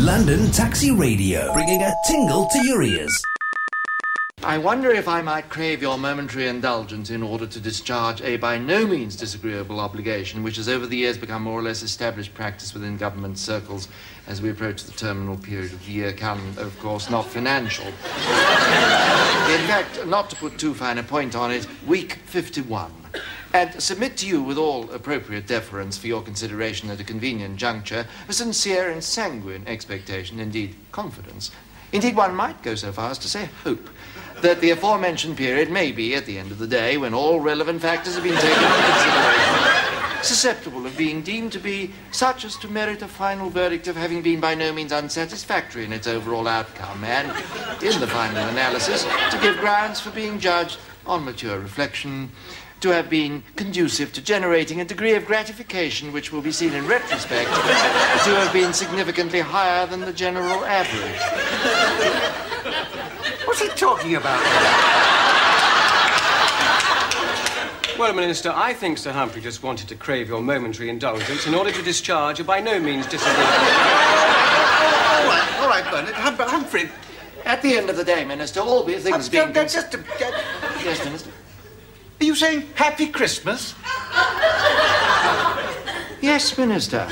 London Taxi Radio, bringing a tingle to your ears. I wonder if I might crave your momentary indulgence in order to discharge a by no means disagreeable obligation which has over the years become more or less established practice within government circles as we approach the terminal period of the year, calendar, of course, not financial. In fact, not to put too fine a point on it, week 51. And submit to you with all appropriate deference for your consideration at a convenient juncture a sincere and sanguine expectation, indeed confidence. Indeed, one might go so far as to say hope that the aforementioned period may be, at the end of the day, when all relevant factors have been taken into consideration, susceptible of being deemed to be such as to merit a final verdict of having been by no means unsatisfactory in its overall outcome, and, in the final analysis, to give grounds for being judged on mature reflection to have been conducive to generating a degree of gratification which will be seen in retrospect to have been significantly higher than the general average. What's he talking about? Well, Minister, I think Sir Humphrey just wanted to crave your momentary indulgence in order to discharge a by no means disagreeable... All right, Bernard. Humphrey... At the end of the day, Minister, all these things being... Just Yes, Minister? Are you saying Happy Christmas? Yes, Minister.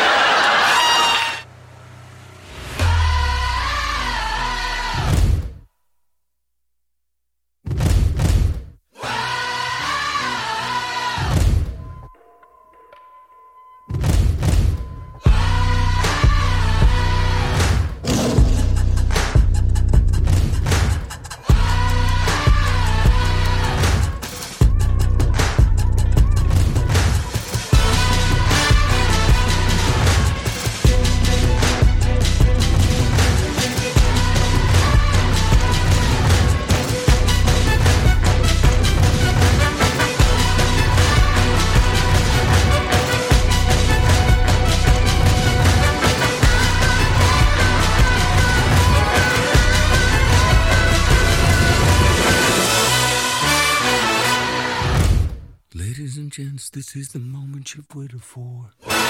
Gents, this is the moment you've waited for.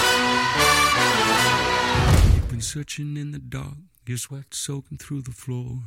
You've been searching in the dark, your sweat soaking through the floor.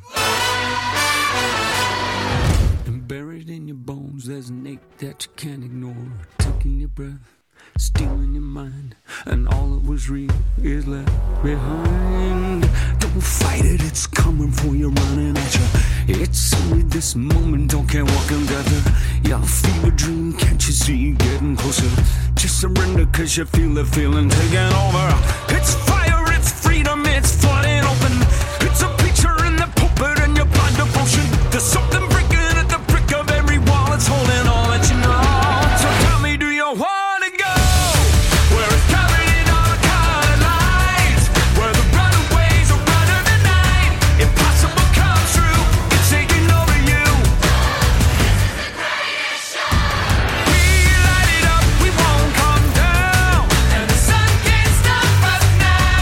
And buried in your bones, there's an ache that you can't ignore. Taking your breath, stealing your mind, and all that was real is left behind. Don't fight it, it's coming for you, running at you. It's only this moment, don't care what can gather. Your fever dream, can't you see, getting closer? Just surrender, cause you feel the feeling taking over. It's fire, it's freedom, it's flooding open. It's a picture in the pulpit and your blind devotion. There's something breaking at the brick of every wall, it's holding all that you know. So tell me, do you want to go? Where it's covered in all the colored lights, where the runaways are running the night. Impossible comes true, it's taking over you. We light it up, we won't come down, and the sun can't stop us now.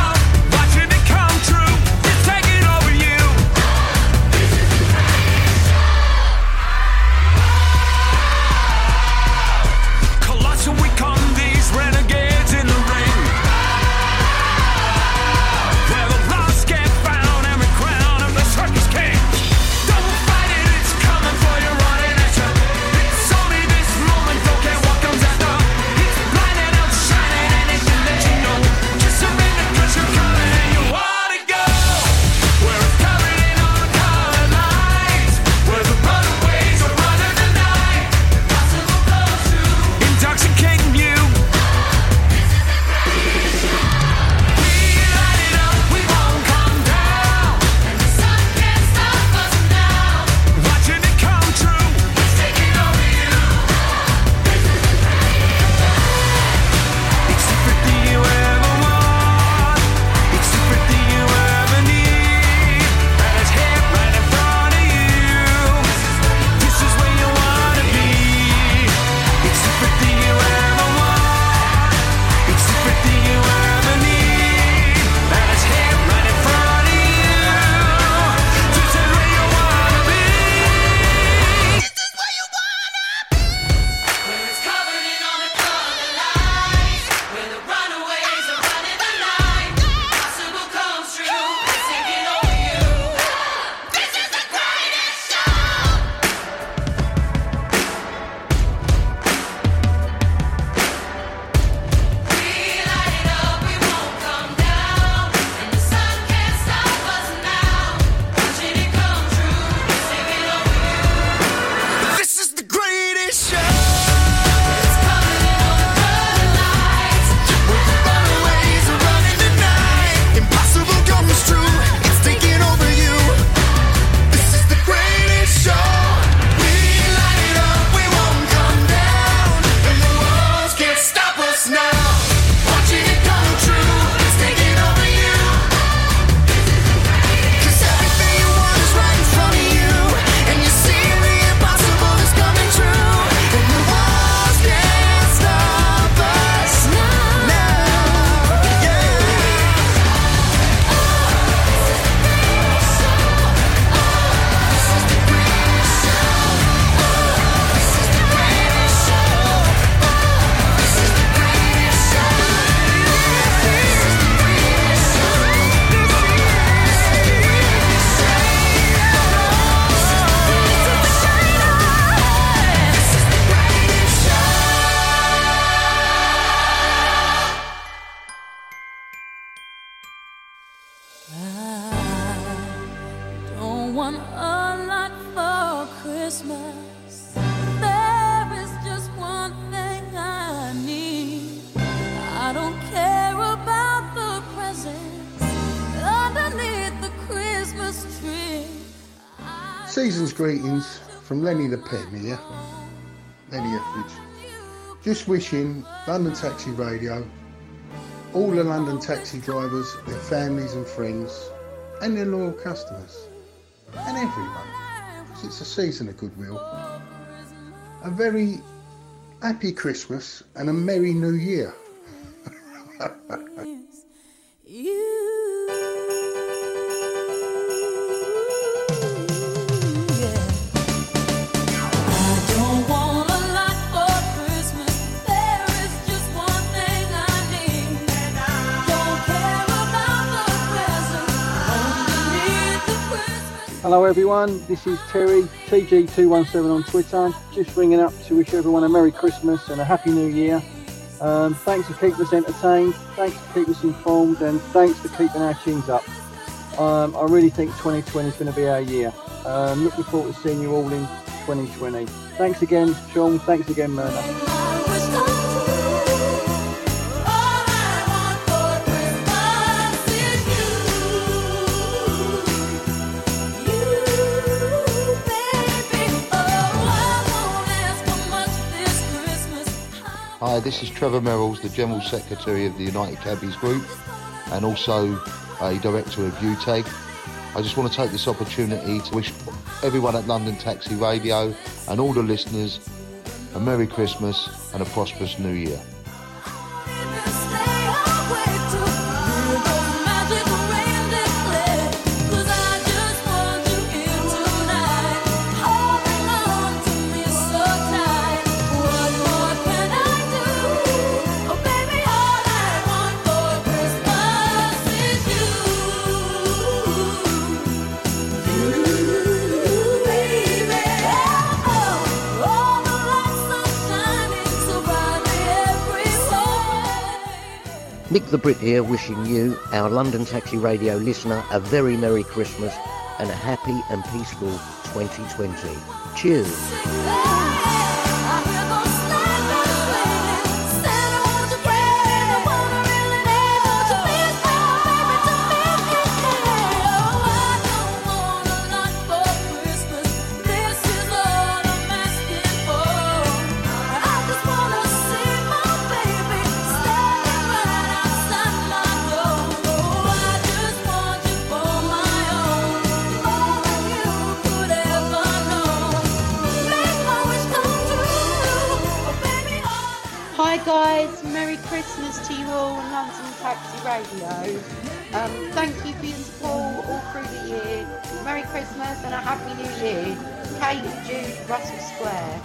want a lot for Christmas. There is just one thing I need. I don't care about the presents underneath the Christmas tree. Season's greetings from Lenny the Pen here. Lenny Etheridge. Just wishing London Taxi Radio, all the London taxi drivers, their families and friends, and their loyal customers, and everyone, because it's a season of goodwill, a very happy Christmas and a Merry New Year. Hello everyone, this is Terry, TG217 on Twitter, just ringing up to wish everyone a Merry Christmas and a Happy New Year. Thanks for keeping us entertained, thanks for keeping us informed, and thanks for keeping our chins up. I really think 2020 is going to be our year. Looking forward to seeing you all in 2020. Thanks again Sean, thanks again Myrna. Hi, this is Trevor Merrills, the General Secretary of the United Cabbies Group and also a Director of UTAG. I just want to take this opportunity to wish everyone at London Taxi Radio and all the listeners a Merry Christmas and a prosperous New Year. Nick the Brit here, wishing you, our London Taxi Radio listener, a very Merry Christmas and a happy and peaceful 2020. Cheers. Guys, Merry Christmas to you all on London Taxi Radio. Thank you for your support all through the year. Merry Christmas and a Happy New Year. Kate and Jude, Russell Square.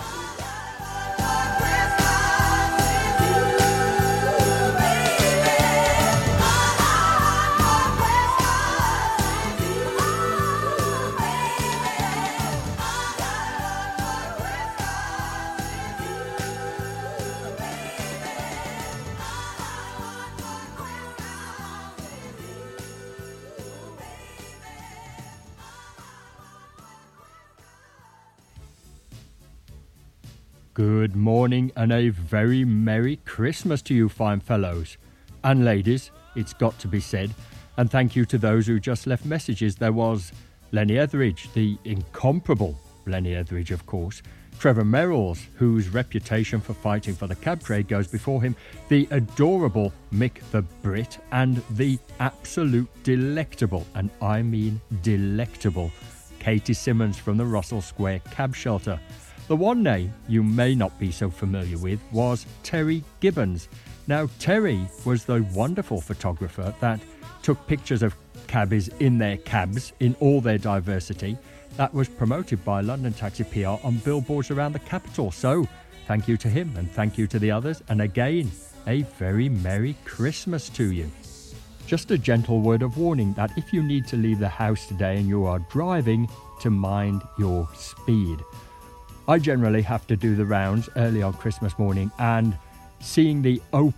Good morning and a very Merry Christmas to you fine fellows and ladies, it's got to be said, and thank you to those who just left messages. There was Lenny Etheridge, the incomparable Lenny Etheridge of course, Trevor Merrills, whose reputation for fighting for the cab trade goes before him, the adorable Mick the Brit, and the absolute delectable, and I mean delectable, Katie Simmons from the Russell Square Cab Shelter. The one name you may not be so familiar with was Terry Gibbons. Now, Terry was the wonderful photographer that took pictures of cabbies in their cabs in all their diversity. That was promoted by London Taxi PR on billboards around the capital. So, thank you to him and thank you to the others. And again, a very Merry Christmas to you. Just a gentle word of warning that if you need to leave the house today and you are driving, to mind your speed. I generally have to do the rounds early on Christmas morning, and seeing the open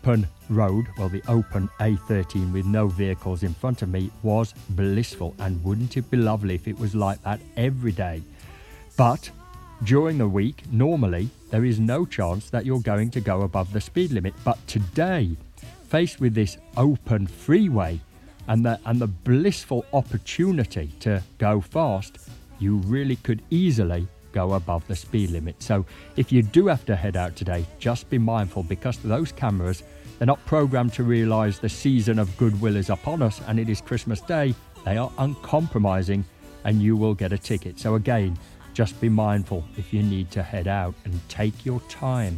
road, well, the open A13 with no vehicles in front of me, was blissful. And wouldn't it be lovely if it was like that every day? But during the week, normally, there is no chance that you're going to go above the speed limit. But today, faced with this open freeway and the blissful opportunity to go fast, you really could easily go above the speed limit. So if you do have to head out today, just be mindful, because those cameras, they're not programmed to realise the season of goodwill is upon us and it is Christmas Day. They are uncompromising and you will get a ticket. So again, just be mindful if you need to head out and take your time.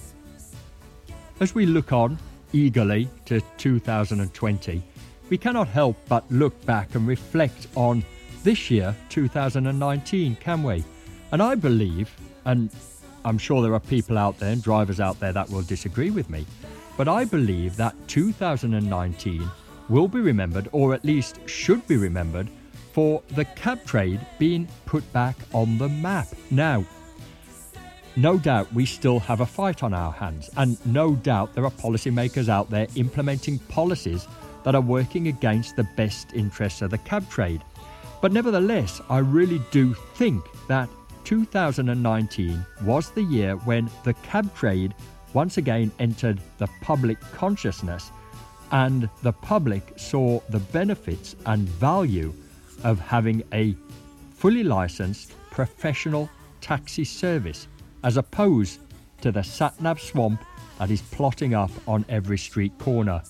As we look on eagerly to 2020, we cannot help but look back and reflect on this year, 2019, can we? And I believe, and I'm sure there are people out there and drivers out there that will disagree with me, but I believe that 2019 will be remembered, or at least should be remembered, for the cab trade being put back on the map. Now, no doubt we still have a fight on our hands, and no doubt there are policymakers out there implementing policies that are working against the best interests of the cab trade. But nevertheless, I really do think that 2019 was the year when the cab trade once again entered the public consciousness, and the public saw the benefits and value of having a fully licensed professional taxi service, as opposed to the sat-nav swamp that is plotting up on every street corner.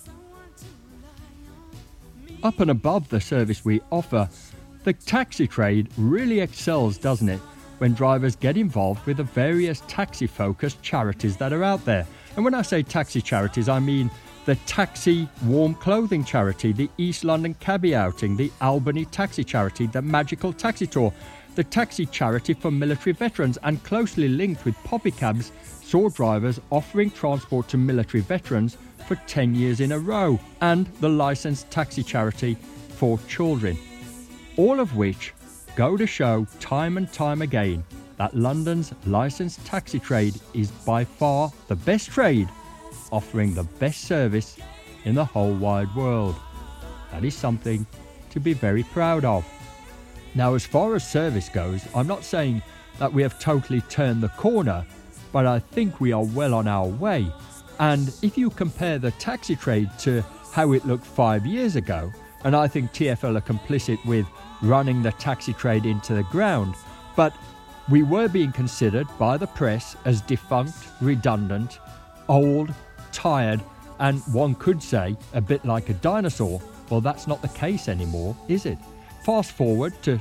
Up and above the service we offer, the taxi trade really excels, doesn't it, when drivers get involved with the various taxi-focused charities that are out there. And when I say taxi charities, I mean the Taxi Warm Clothing Charity, the East London Cabbie Outing, the Albany Taxi Charity, the Magical Taxi Tour, the Taxi Charity for Military Veterans, and closely linked with Poppy Cabs, saw drivers offering transport to military veterans for 10 years in a row, and the Licensed Taxi Charity for Children. All of which go to show time and time again that London's licensed taxi trade is by far the best trade, offering the best service in the whole wide world. That is something to be very proud of. Now, as far as service goes, I'm not saying that we have totally turned the corner, but I think we are well on our way. And if you compare the taxi trade to how it looked 5 years ago, and I think TfL are complicit with running the taxi trade into the ground, but we were being considered by the press as defunct, redundant, old, tired, and one could say a bit like a dinosaur. Well, that's not the case anymore, is it? Fast forward to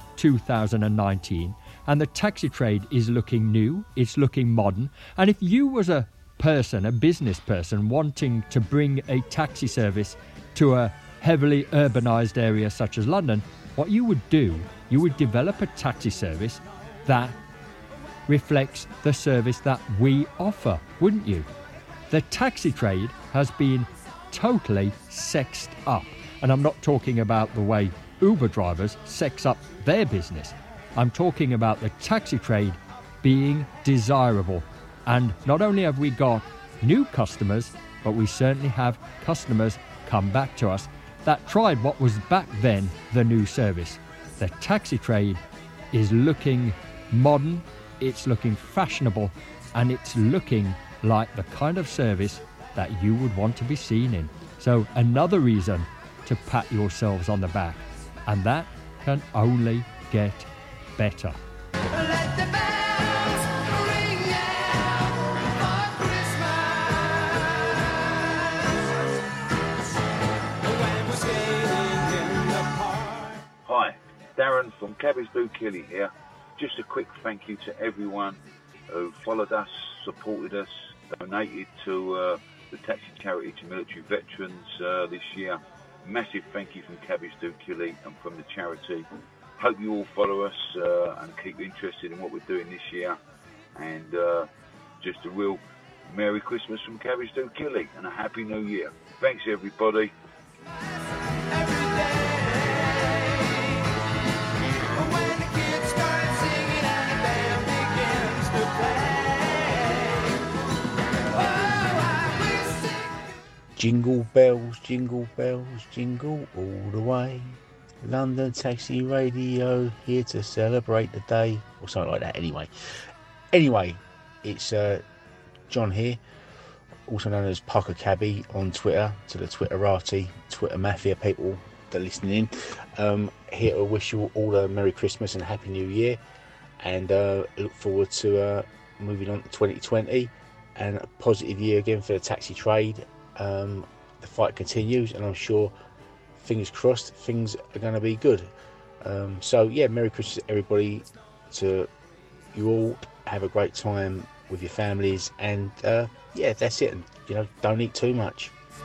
2019 and the taxi trade is looking new, it's looking modern, and if you was a person, a business person, wanting to bring a taxi service to a heavily urbanised area such as London, what you would do, you would develop a taxi service that reflects the service that we offer, wouldn't you? The taxi trade has been totally sexed up. And I'm not talking about the way Uber drivers sex up their business. I'm talking about the taxi trade being desirable. And not only have we got new customers, but we certainly have customers come back to us that tried what was back then the new service. The taxi trade is looking modern, it's looking fashionable, and it's looking like the kind of service that you would want to be seen in. So another reason to pat yourselves on the back, and that can only get better. Hi, Darren from Cabbies Do Killy here. Just a quick thank you to everyone who followed us, supported us, donated to the taxi charity to military veterans this year. Massive thank you from Cabbies Do Killy and from the charity. Hope you all follow us and keep interested in what we're doing this year. And just a real Merry Christmas from Cabbies Do Killy and a Happy New Year. Thanks everybody. jingle bells, jingle all the way. London Taxi Radio, here to celebrate the day, or something like that. Anyway, it's John here, also known as Parker Cabby on Twitter, to the Twitterati, Twitter Mafia people that are listening in. Here to wish you all a Merry Christmas and Happy New Year, and look forward to moving on to 2020 and a positive year again for the taxi trade. The fight continues, and I'm sure, fingers crossed, things are going to be good. So yeah, Merry Christmas everybody to you all. Have a great time with your families, and yeah, that's it. And, you know, don't eat too much.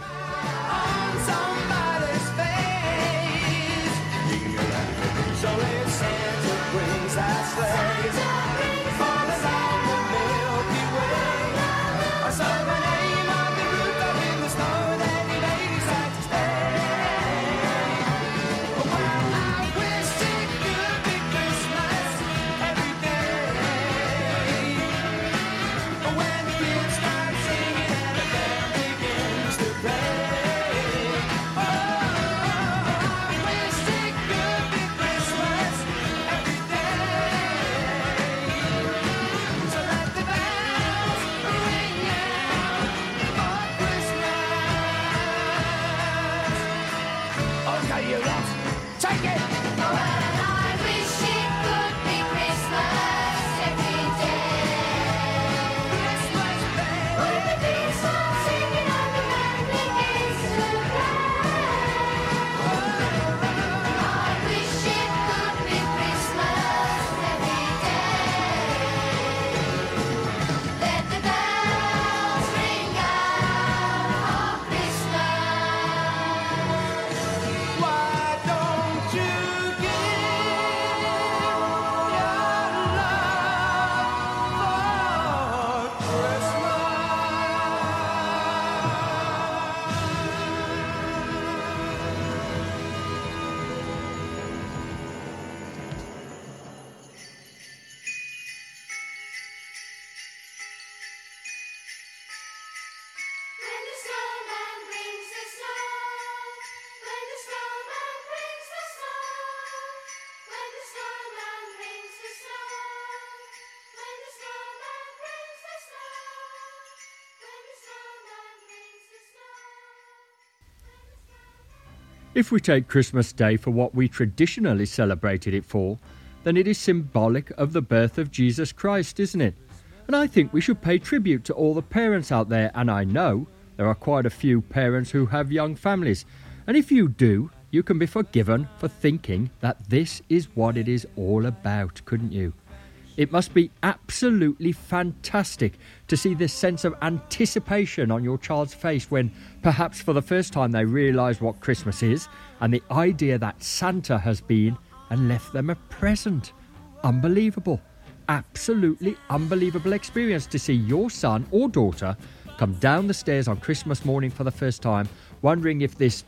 If we take Christmas Day for what we traditionally celebrated it for, then it is symbolic of the birth of Jesus Christ, isn't it? And I think we should pay tribute to all the parents out there, and I know there are quite a few parents who have young families. And if you do, you can be forgiven for thinking that this is what it is all about, couldn't you? It must be absolutely fantastic to see this sense of anticipation on your child's face when, perhaps for the first time, they realise what Christmas is and the idea that Santa has been and left them a present. Unbelievable. Absolutely unbelievable experience to see your son or daughter come down the stairs on Christmas morning for the first time, wondering if this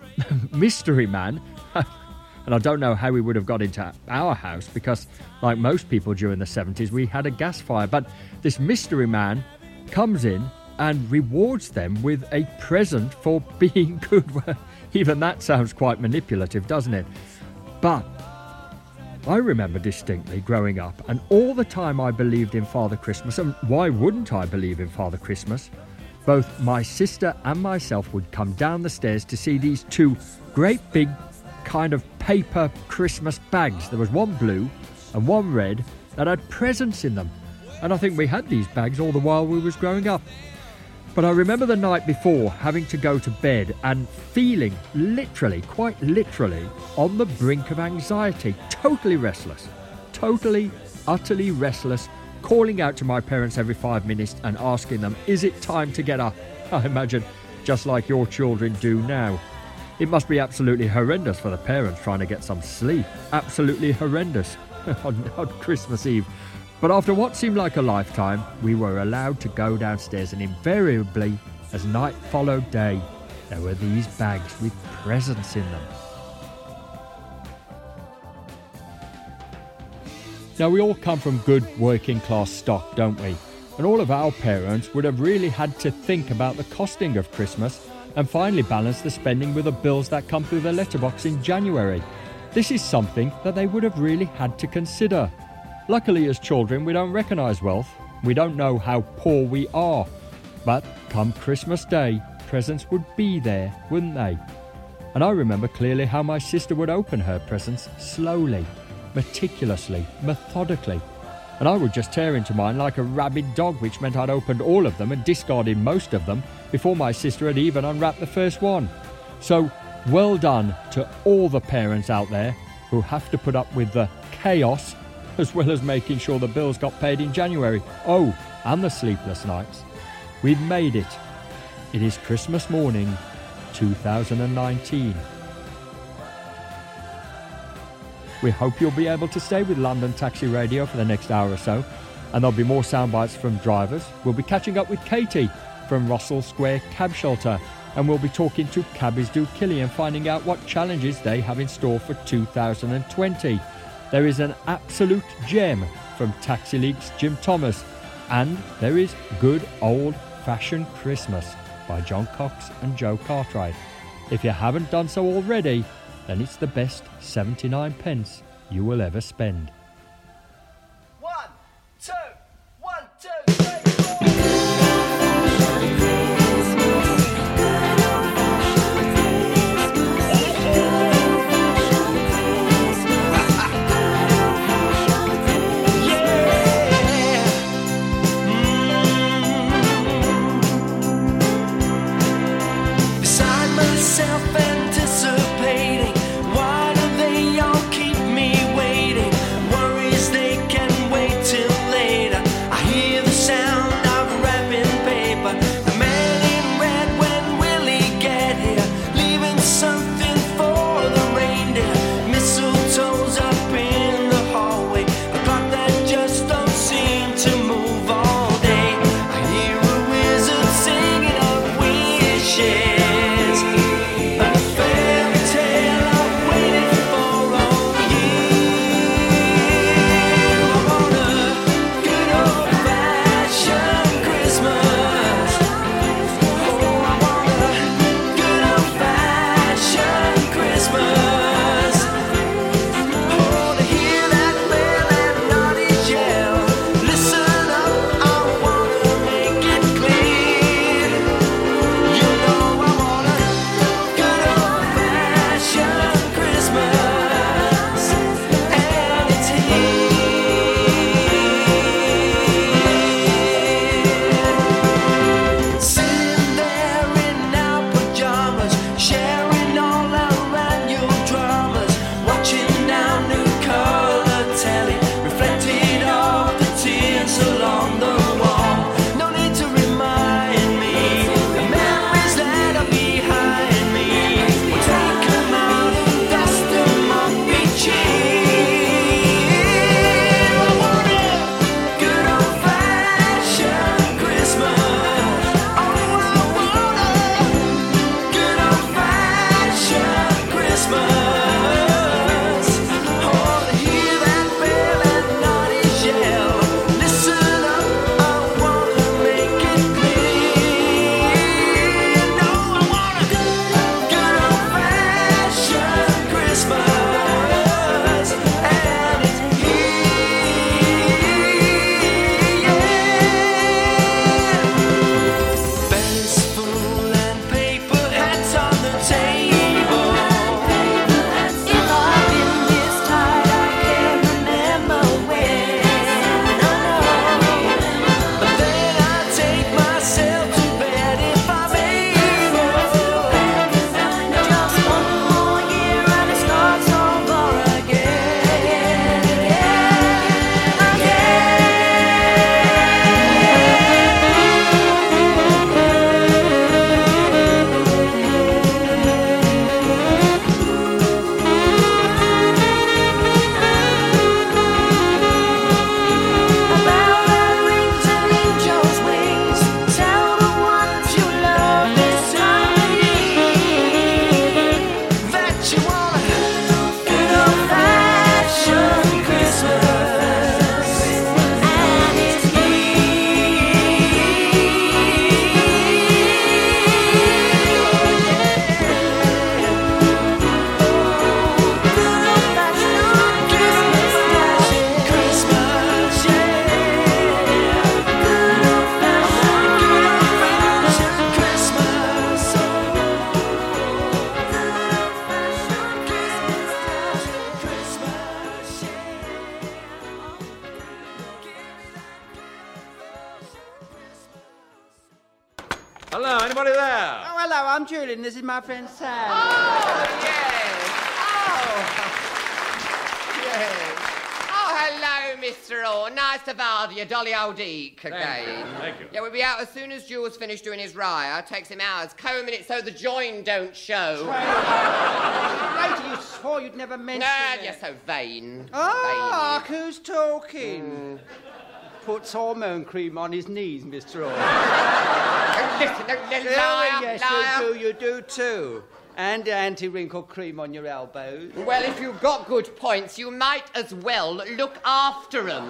mystery man... And I don't know how we would have got into our house because, like most people during the 70s, we had a gas fire. But this mystery man comes in and rewards them with a present for being good. Even that sounds quite manipulative, doesn't it? But I remember distinctly growing up, and all the time I believed in Father Christmas. And why wouldn't I believe in Father Christmas? Both my sister and myself would come down the stairs to see these two great big kind of paper Christmas bags. There was one blue and one red that had presents in them, and I think we had these bags all the while we was growing up. But I remember the night before having to go to bed and feeling literally, quite literally, on the brink of anxiety, totally restless, totally, utterly restless, calling out to my parents every 5 minutes and asking them, is it time to get up? I imagine just like your children do now. It must be absolutely horrendous for the parents trying to get some sleep. Absolutely horrendous on Christmas Eve. But after what seemed like a lifetime, we were allowed to go downstairs, and invariably, as night followed day, there were these bags with presents in them. Now, we all come from good working class stock, don't we? And all of our parents would have really had to think about the costing of Christmas and finally balance the spending with the bills that come through their letterbox in January. This is something that they would have really had to consider. Luckily, as children, we don't recognise wealth. We don't know how poor we are. But come Christmas Day, presents would be there, wouldn't they? And I remember clearly how my sister would open her presents slowly, meticulously, methodically. And I would just tear into mine like a rabid dog, which meant I'd opened all of them and discarded most of them before my sister had even unwrapped the first one. So, well done to all the parents out there who have to put up with the chaos as well as making sure the bills got paid in January. Oh, and the sleepless nights. We've made it. It is Christmas morning, 2019. We hope you'll be able to stay with London Taxi Radio for the next hour or so, and there'll be more sound bites from drivers. We'll be catching up with Katie from Russell Square Cab Shelter, and we'll be talking to Cabbies Do Killy and finding out what challenges they have in store for 2020. There is an absolute gem from Taxi League's Jim Thomas, and there is Good Old Fashioned Christmas by John Cox and Joe Cartwright. If you haven't done so already, then it's the best 79 pence you will ever spend. 1, 2, 1, 2, 3, 4. Anticipating, why do they all keep me waiting? hello, I'm Julian. This is my friend Sam. Oh, yes. Yes. Oh, hello, Mr. Orr. Nice to bother you, Dolly O'Deek again. Thank you. Yeah, we'll be out as soon as Jules finished doing his raya. Takes him hours combing it so the join don't show. Lady, you swore you'd never mention it. You're so vain. Ah, who's talking? Puts hormone cream on his knees, Mr. Orr. Listen, liar, yes, liar. you do too. And anti-wrinkle cream on your elbows. Well, if you've got good points, you might as well look after them.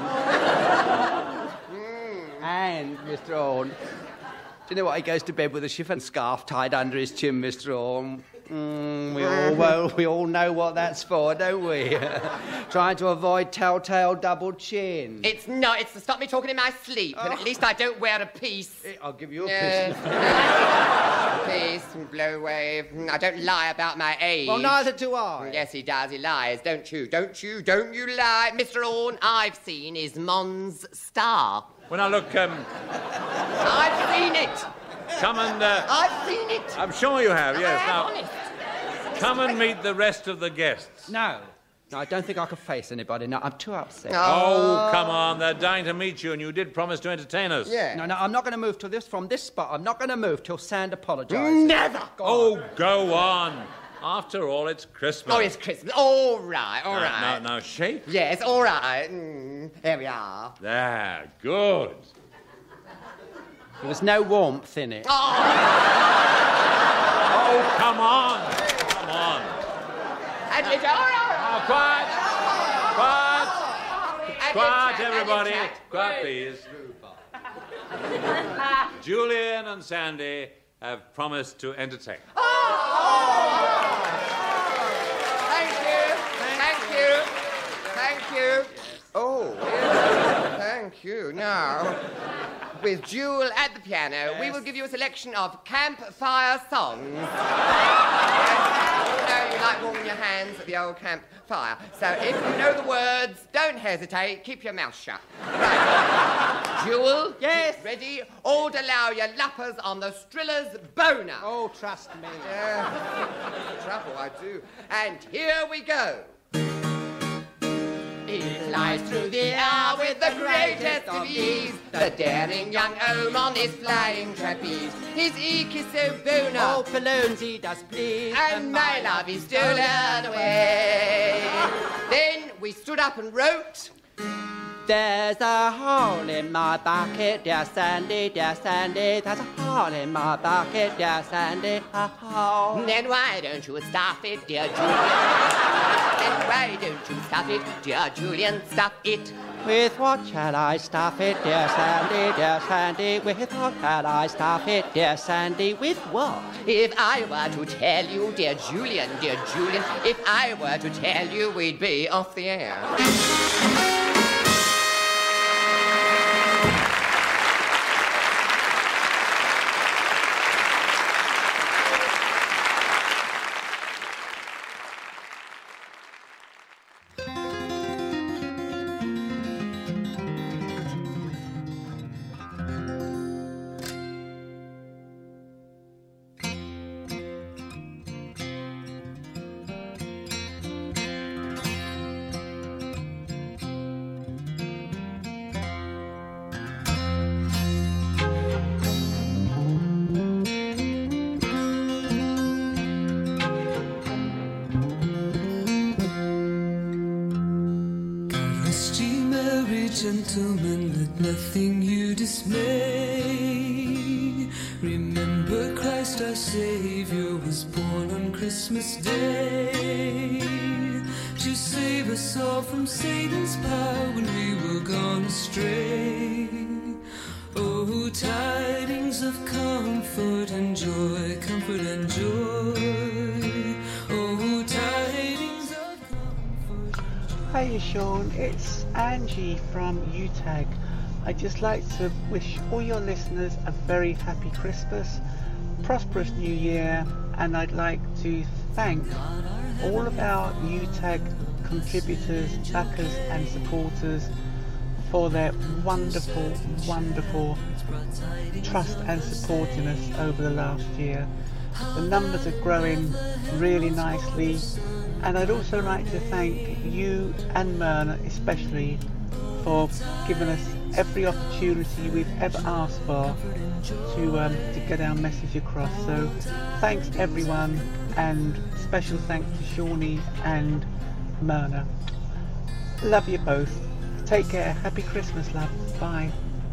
And, Mr. Orr, do you know what? He goes to bed with a chiffon scarf tied under his chin, Mr. Orr. We all know what that's for, don't we? Trying to avoid telltale double chin. It's not. It's to stop me talking in my sleep, and at least I don't wear a piece. I'll give you a piece. Piece and blow wave. I don't lie about my age. Well, neither do I. Yes, he does. He lies. Don't you lie. Mr. Orne, I've seen his Mons Star. Well, now, look, I've seen it. Come and... I've seen it. I'm sure you have, yes. I am Now, honest. come and meet the rest of the guests. No, I don't think I could face anybody. No, I'm too upset. Oh, come on. They're dying to meet you, and you did promise to entertain us. Yeah. No, I'm not going to move from this spot. I'm not going to move till Sand apologises. Never. Go on. After all, it's Christmas. Oh, it's Christmas. All right, all right. Now, shake. Yes, all right. Here we are. There, good. There was no warmth in it. Oh, come on. Come on. And it's all right. Quiet, everybody. Quiet, please. Julian and Sandy have promised to entertain. Thank you. Oh, thank you. Now, with Jewel at the piano, we will give you a selection of campfire songs. You know you like warming your hands at the old campfire. So if you know the words, don't hesitate. Keep your mouth shut. Right. Jewel? Yes? Ready? All allow your lappers on the Striller's boner. Oh, trust me. Trouble, I do. And here we go. He flies through the air with the greatest of ease, the daring young Ohm on his flying trapeze. His eek is so boner, oh, balloons he does please, and my love is stolen away. Then we stood up and wrote, there's a hole in my bucket, dear Sandy, there's a hole in my bucket, dear Sandy, a hole. Then why don't you stuff it, dear Julian? Then why don't you stuff it, dear Julian, stuff it? With what shall I stuff it, dear Sandy, with what shall I stuff it, dear Sandy, with what? If I were to tell you, dear Julian, if I were to tell you, we'd be off the air. Gentlemen, let nothing you dismay. Remember Christ our Savior was born on Christmas Day to save us all from Satan's power when we were gone astray. Oh, tidings of comfort and joy, comfort and joy. Oh, tidings of comfort and joy. Hey Sean, it's Angie from UTAG. I'd just like to wish all your listeners a very happy Christmas, prosperous New Year, and I'd like to thank all of our UTAG contributors, backers and supporters for their wonderful trust and support in us over the last year. The numbers are growing really nicely, and I'd also like to thank you and Myrna especially for giving us every opportunity we've ever asked for to get our message across. So thanks everyone, and special thanks to Shawnee and Myrna. Love you both. Take care. Happy Christmas, love. Bye.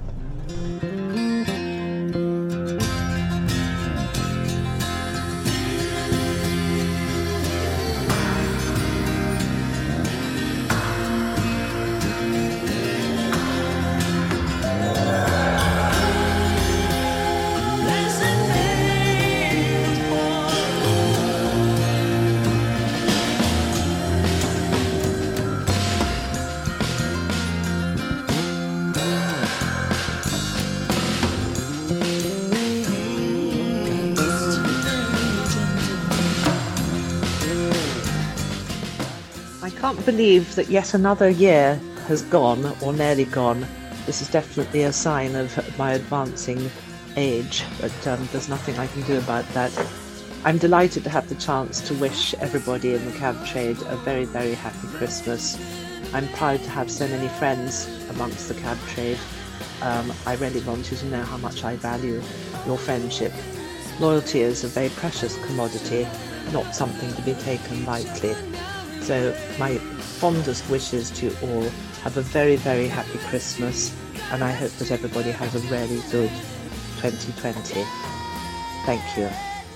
I can't believe that yet another year has gone, or nearly gone. This is definitely a sign of my advancing age, but there's nothing I can do about that. I'm delighted to have the chance to wish everybody in the cab trade a very, very happy Christmas. I'm proud to have so many friends amongst the cab trade. I really want you to know how much I value your friendship. Loyalty is a very precious commodity, not something to be taken lightly. So my fondest wishes to you all. Have a very, very happy Christmas, and I hope that everybody has a really good 2020. Thank you.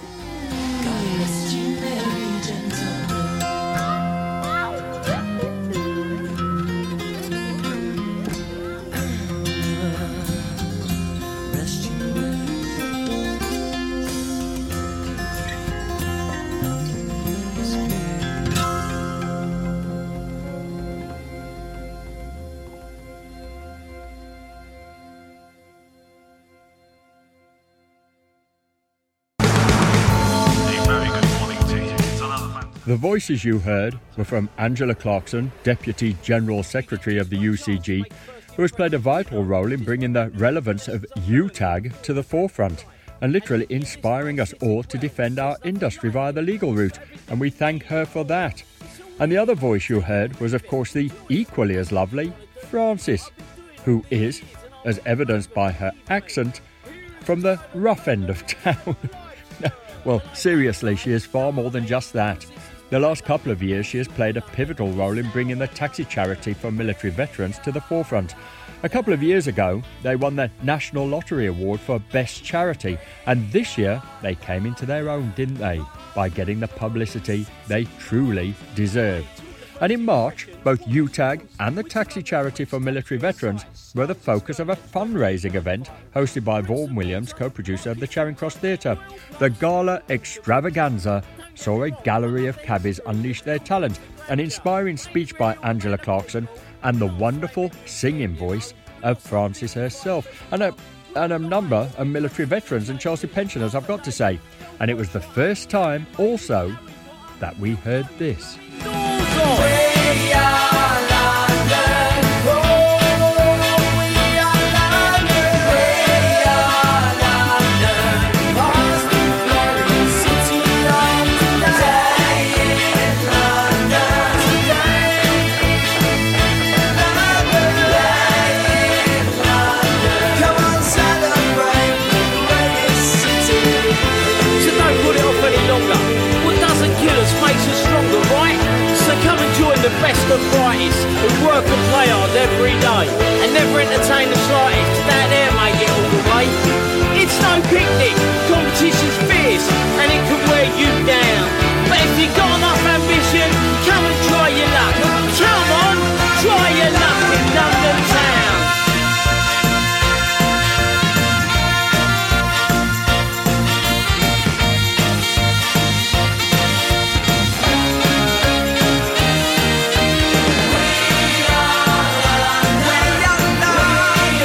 The voices you heard were from Angela Clarkson, Deputy General Secretary of the UCG, who has played a vital role in bringing the relevance of UTAG to the forefront and literally inspiring us all to defend our industry via the legal route, and we thank her for that. And the other voice you heard was, of course, the equally as lovely Frances, who is, as evidenced by her accent, from the rough end of town. Well, seriously, she is far more than just that. The last couple of years, she has played a pivotal role in bringing the taxi charity for military veterans to the forefront. A couple of years ago, they won the National Lottery Award for Best Charity, and this year they came into their own, didn't they, by getting the publicity they truly deserve. And in March, both UTAG and the Taxi Charity for Military Veterans were the focus of a fundraising event hosted by Vaughan Williams, co-producer of the Charing Cross Theatre. The Gala Extravaganza saw a gallery of cabbies unleash their talent, an inspiring speech by Angela Clarkson, and the wonderful singing voice of Frances herself, and a number of military veterans and Chelsea pensioners, I've got to say. And it was the first time also that we heard this. We are London. Oh, we are London. We are London. Past the glorious city of today. In London. Today. London. In London. Come on, celebrate the greatest city. So don't put it off any longer. What doesn't kill us makes us stronger, right? So come and join the best and brightest who work and play hard every day and never entertain the slightest. Down there make it all the way. It's no picnic, competition's fierce and it can wear you down. But if you've got enough ambition, come and try your luck. Come on, try your luck in London town. We are London.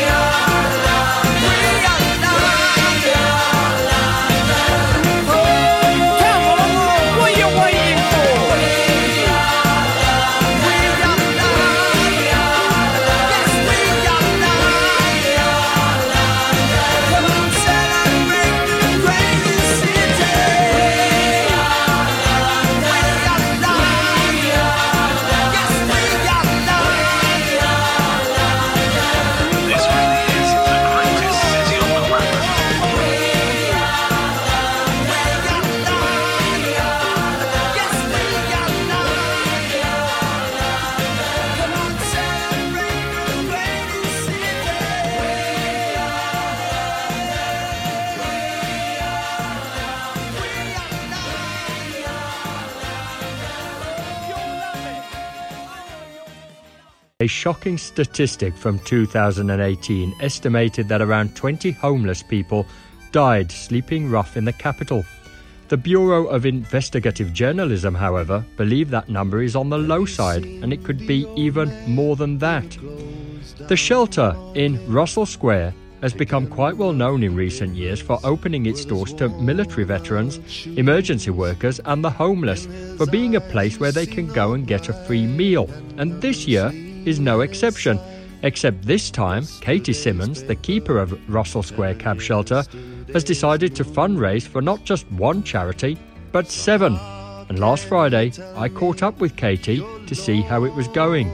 A shocking statistic from 2018 estimated that around 20 homeless people died sleeping rough in the capital. The Bureau of Investigative Journalism, however, believe that number is on the low side and it could be even more than that. The shelter in Russell Square has become quite well known in recent years for opening its doors to military veterans, emergency workers and the homeless, for being a place where they can go and get a free meal. And this year is no exception, except this time Katie Simmons, the keeper of Russell Square Cab Shelter, has decided to fundraise for not just one charity, but 7. And last Friday, I caught up with Katie to see how it was going.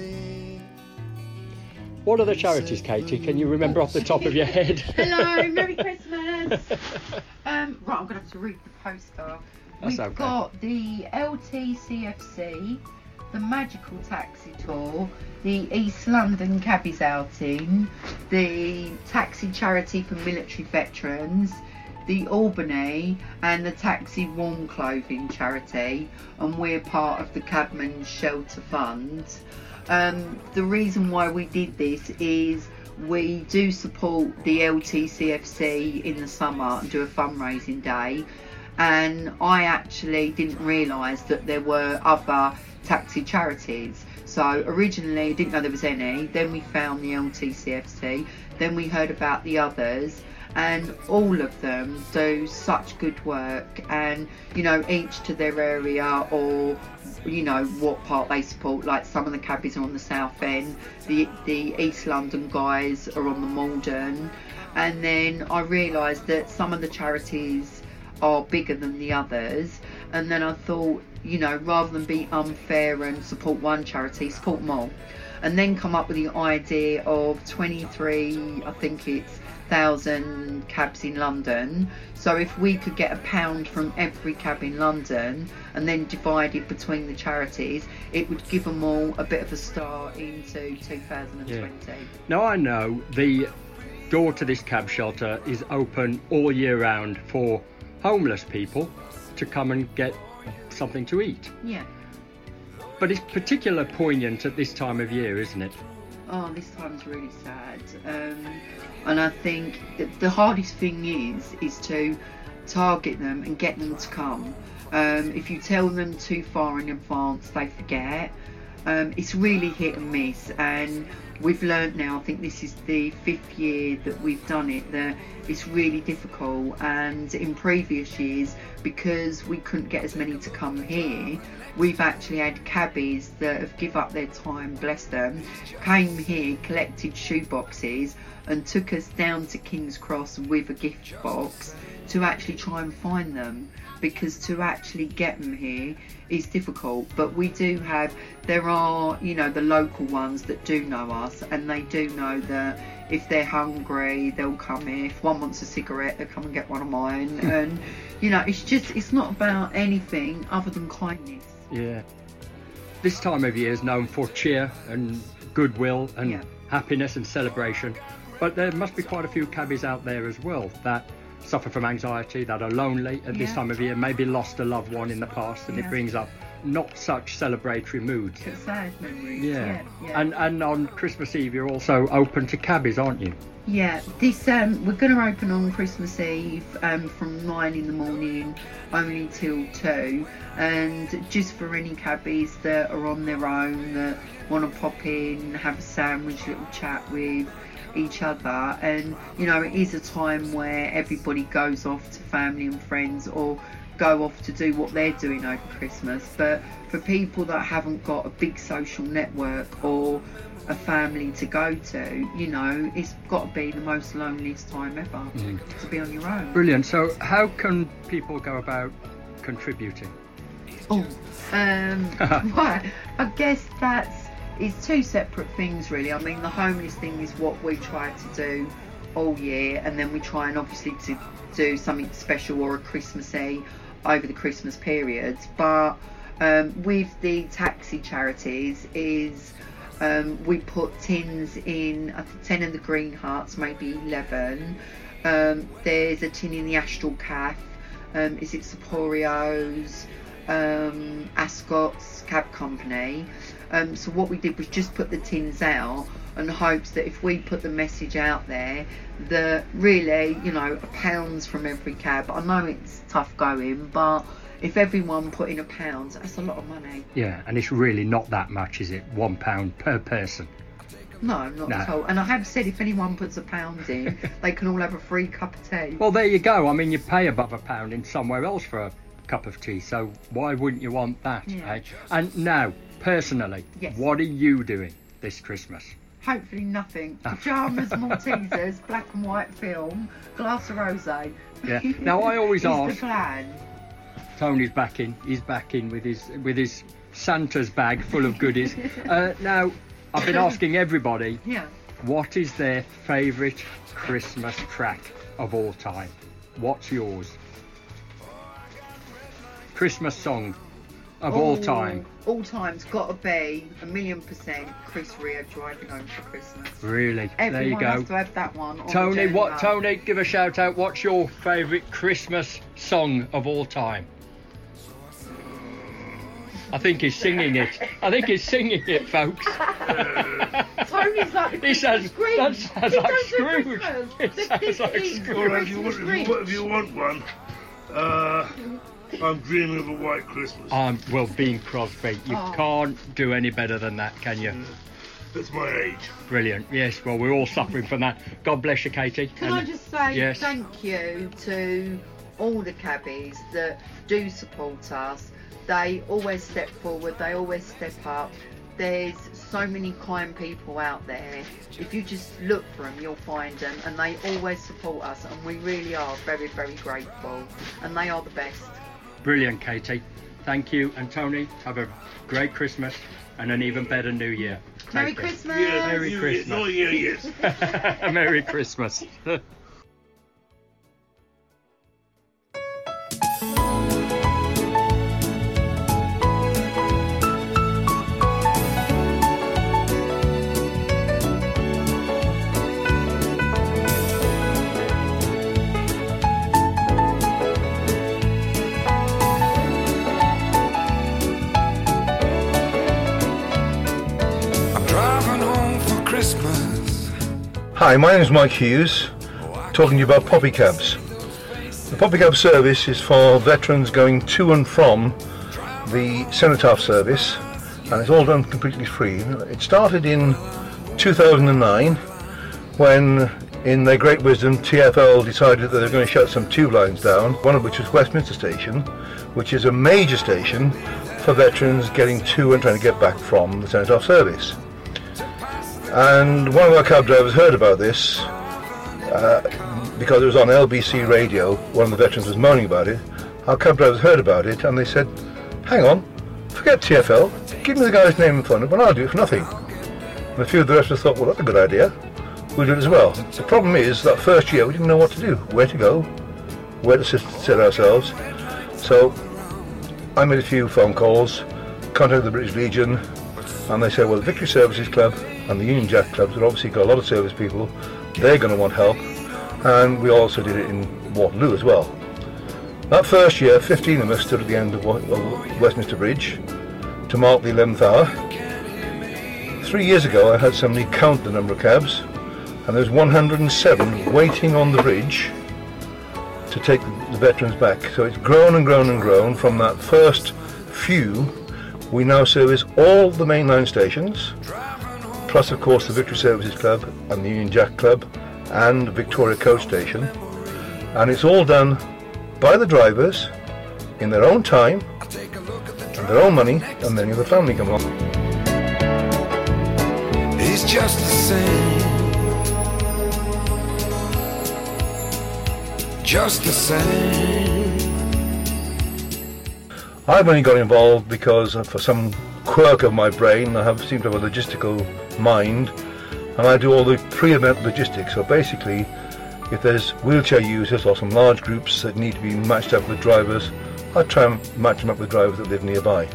What are the charities, Katie? Can you remember off the top of your head? Hello, Merry Christmas. Right, I'm going to have to read the poster. That's We've okay. got the LTCFC, the Magical Taxi Tour, the East London Cabbies Outing, the Taxi Charity for Military Veterans, the Albany and the Taxi Warm Clothing Charity, and we're part of the Cabman's Shelter Fund. The reason why we did this is we do support the LTCFC in the summer and do a fundraising day, and I actually didn't realise that there were other taxi charities. So originally I didn't know there was any, then we found the LTCFC, then we heard about the others, and all of them do such good work, and you know, each to their area or you know what part they support. Like some of the cabbies are on the South End, the East London guys are on the Malden, and then I realised that some of the charities are bigger than the others, and then I thought, you know, rather than be unfair and support one charity, support them all, and then come up with the idea of 23, I think it's 1,000 cabs in London. So if we could get £1 from every cab in London and then divide it between the charities, it would give them all a bit of a start into 2020. Yeah. Now I know the door to this cab shelter is open all year round for homeless people to come and get something to eat. Yeah. But it's particularly poignant at this time of year, isn't it? Oh, this time's really sad. And I think that the hardest thing is to target them and get them to come. If you tell them too far in advance, they forget. It's really hit and miss, and we've learnt now, I think this is the 5th year that we've done it, that it's really difficult. And in previous years, because we couldn't get as many to come here, we've actually had cabbies that have give up their time, bless them, came here, collected shoe boxes and took us down to King's Cross with a gift box to actually try and find them, because to actually get them here is difficult. But we do have, there are, you know, the local ones that do know us, and they do know that if they're hungry they'll come here. If one wants a cigarette, they'll come and get one of mine. And you know, it's not about anything other than kindness. Yeah. This time of year is known for cheer and goodwill and happiness and celebration, but there must be quite a few cabbies out there as well that suffer from anxiety, that are lonely at this time of year, maybe lost a loved one in the past, and it brings up not such celebratory moods. It's sad memories. Yeah. And on Christmas Eve you're also open to cabbies, aren't you? Yeah, this we're going to open on Christmas Eve from 9 in the morning only till 2, and just for any cabbies that are on their own that want to pop in, have a sandwich, little chat with each other. And you know, it is a time where everybody goes off to family and friends or go off to do what they're doing over Christmas. But for people that haven't got a big social network or a family to go to, you know, it's got to be the most loneliest time ever to be on your own. Brilliant. So how can people go about contributing? Right, I guess it's 2 separate things really. I mean, the homeless thing is what we try to do all year, and then we try and obviously to do something special or a Christmassy over the Christmas period. But with the taxi charities is we put tins in, I think 10 of the Green Hearts, maybe 11. There's a tin in the Astral Caf, is it Saporios, Ascot's Cab Company. So what we did was just put the tins out and hopes that if we put the message out there that really, you know, £1 from every cab. I know it's tough going, but if everyone put in £1, that's a lot of money. Yeah, and it's really not that much, is it? £1 per person. No, not at all. And I have said if anyone puts £1 in, they can all have a free cup of tea. Well, there you go. I mean, you pay above £1 in somewhere else for a cup of tea, so why wouldn't you want that? Yeah. Eh? And now, personally, Yes. what are you doing this Christmas? Hopefully nothing. Pyjamas, Maltesers, black and white film, glass of rosé. Yeah. Now, I always Is ask. the plan. Tony's back in. He's back in with his Santa's bag full of goodies. Now, I've been asking everybody, Yeah. what is their favourite Christmas track of all time? What's yours? Christmas song of all time. All time's got to be 1,000,000% Chris Rea, Driving Home for Christmas. Really? Everyone there you go. has to have that one. on the Tony, journey what? home. Tony, give a shout out. What's your favourite Christmas song of all time? I think he's singing it. I think he's singing it, folks. Tony's like He sounds. That sounds He like does the Scrooge. Christmas. It sounds like Scrooge. Or if you want one, I'm dreaming of a white Christmas. Well, Bing Crosby, you Oh. can't do any better than that, can you? That's my age. Brilliant. Yes, well, we're all suffering from that. God bless you, Katie. Can I just say yes. thank you to all the cabbies that do support us. They always step forward, they always step up. There's so many kind people out there. If you just look for them, you'll find them, and they always support us, and we really are very, very grateful. And they are the best. Brilliant, Katie. Thank you. And Tony, have a great Christmas and an even better New Year. Merry Take care. Christmas! Merry Christmas. Oh, yeah, yes. Merry Christmas. Driving home for Christmas. Hi, my name is Mike Hughes, talking to you about Poppy Cabs. The Poppy Cab service is for veterans going to and from the Cenotaph service, and it's all done completely free. It started in 2009 when, in their great wisdom, TfL decided that they were going to shut some tube lines down, one of which was Westminster Station, which is a major station for veterans getting to and trying to get back from the Cenotaph service. And one of our cab drivers heard about this because it was on LBC radio. One of the veterans was moaning about it. Our cab drivers heard about it and they said, hang on, forget TfL, give me the guy's name and phone number and I'll do it for nothing. And a few of the rest of us thought, well, that's a good idea, we'll do it as well. The problem is that first year we didn't know what to do, where to go, where to sit ourselves. So I made a few phone calls, contacted the British Legion, and they said, well, the Victory Services Club and the Union Jack clubs have obviously got a lot of service people, they're going to want help, and we also did it in Waterloo as well. That first year, 15 of us stood at the end of Westminster Bridge to mark the 11th hour. 3 years ago I had somebody count the number of cabs, and there's 107 waiting on the bridge to take the veterans back. So it's grown and grown and grown. From that first few, we now service all the mainline stations, plus of course the Victory Services Club and the Union Jack Club and Victoria Coach Station, and it's all done by the drivers in their own time and their own money, and then the family come along. It's just the same. Just the same. I've only got involved because for some quirk of my brain I seem to have a logistical mind, and I do all the pre-event logistics. So basically, if there's wheelchair users or some large groups that need to be matched up with drivers, I try and match them up with drivers that live nearby.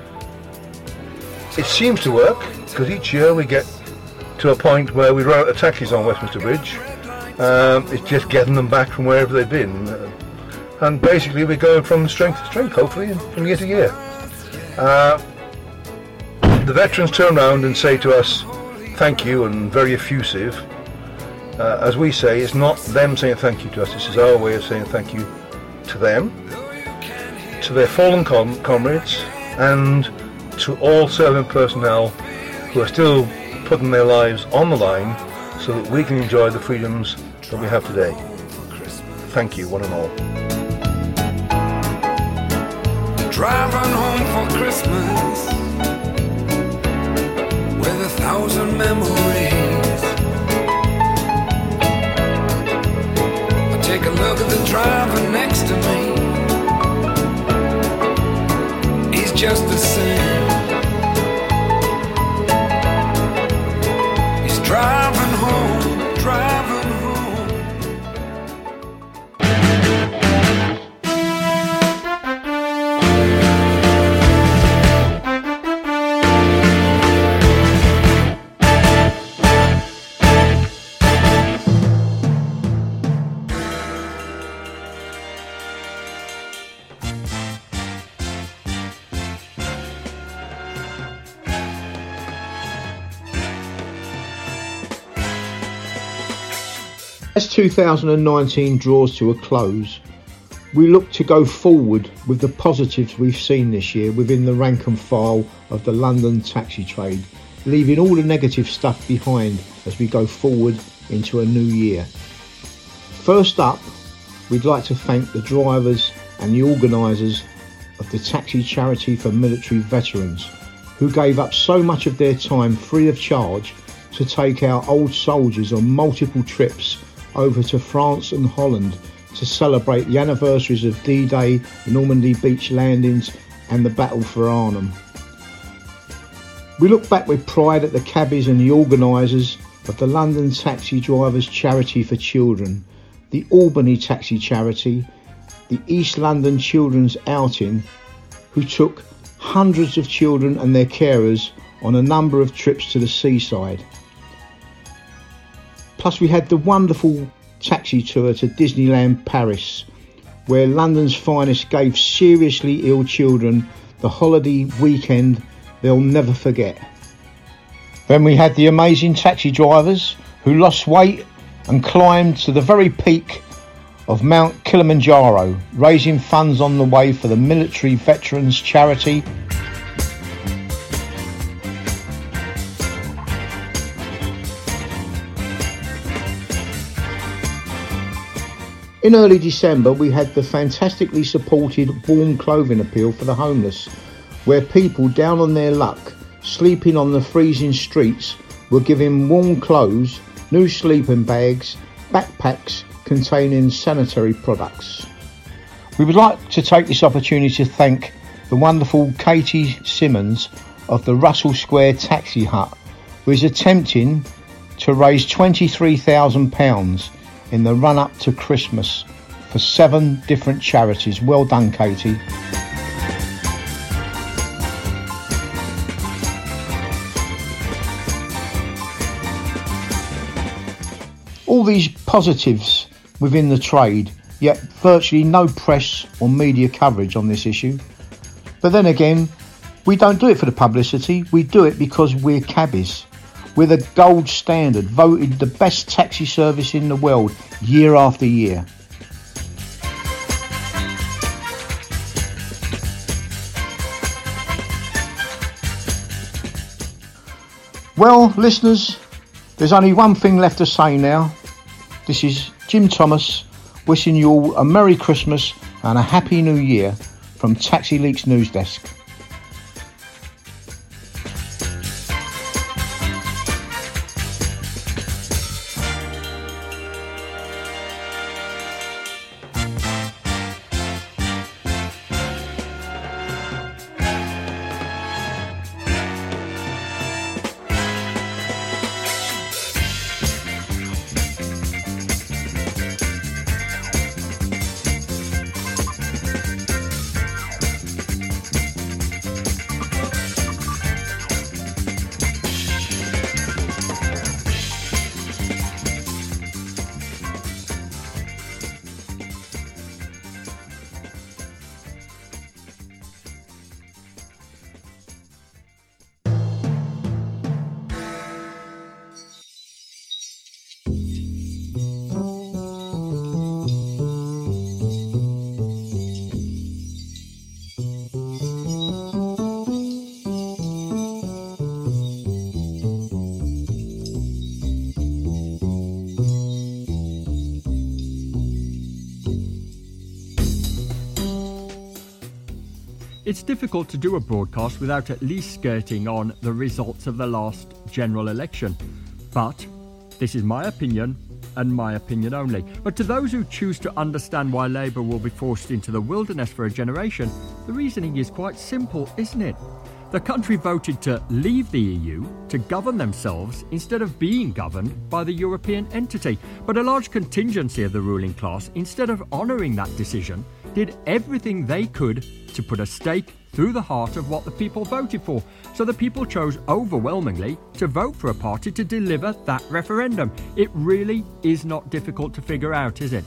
It seems to work because each year we get to a point where we run out of taxis on Westminster Bridge. It's just getting them back from wherever they've been. And basically we're going from strength to strength, hopefully, from year to year. the veterans turn around and say to us, thank you, and very effusive. As we say, it's not them saying thank you to us, this is our way of saying thank you to them, to their fallen comrades, and to all serving personnel who are still putting their lives on the line so that we can enjoy the freedoms that we have today. Thank you, one and all. Driving home for Christmas with 1,000 memories. I take a look at the driver next to me. He's just the same. He's driving home, driving home. As 2019 draws to a close, we look to go forward with the positives we've seen this year within the rank and file of the London taxi trade, leaving all the negative stuff behind as we go forward into a new year. First up, we'd like to thank the drivers and the organisers of the Taxi Charity for Military Veterans, who gave up so much of their time free of charge to take our old soldiers on multiple trips over to France and Holland to celebrate the anniversaries of D-Day, the Normandy beach landings and the Battle for Arnhem. We look back with pride at the cabbies and the organisers of the London Taxi Drivers Charity for Children, the Albany Taxi Charity, the East London Children's Outing, who took hundreds of children and their carers on a number of trips to the seaside. Plus we had the wonderful taxi tour to Disneyland Paris, where London's finest gave seriously ill children the holiday weekend they'll never forget. Then we had the amazing taxi drivers who lost weight and climbed to the very peak of Mount Kilimanjaro, raising funds on the way for the Military Veterans Charity. In early December, we had the fantastically supported warm clothing appeal for the homeless, where people down on their luck, sleeping on the freezing streets, were given warm clothes, new sleeping bags, backpacks containing sanitary products. We would like to take this opportunity to thank the wonderful Katie Simmons of the Russell Square Taxi Hut, who is attempting to raise £23,000 in the run-up to Christmas for 7 different charities. Well done, Katie. All these positives within the trade, yet virtually no press or media coverage on this issue. But then again, we don't do it for the publicity, we do it because we're cabbies. We're the gold standard, voted the best taxi service in the world year after year. Well, listeners, there's only one thing left to say now. This is Jim Thomas wishing you all a Merry Christmas and a Happy New Year from Taxi Leaks News Desk. It's difficult to do a broadcast without at least skirting on the results of the last general election. But this is my opinion, and my opinion only. But to those who choose to understand why Labour will be forced into the wilderness for a generation, the reasoning is quite simple, isn't it? The country voted to leave the EU to govern themselves instead of being governed by the European entity. But a large contingency of the ruling class, instead of honouring that decision, did everything they could to put a stake through the heart of what the people voted for. So the people chose overwhelmingly to vote for a party to deliver that referendum. It really is not difficult to figure out, is it?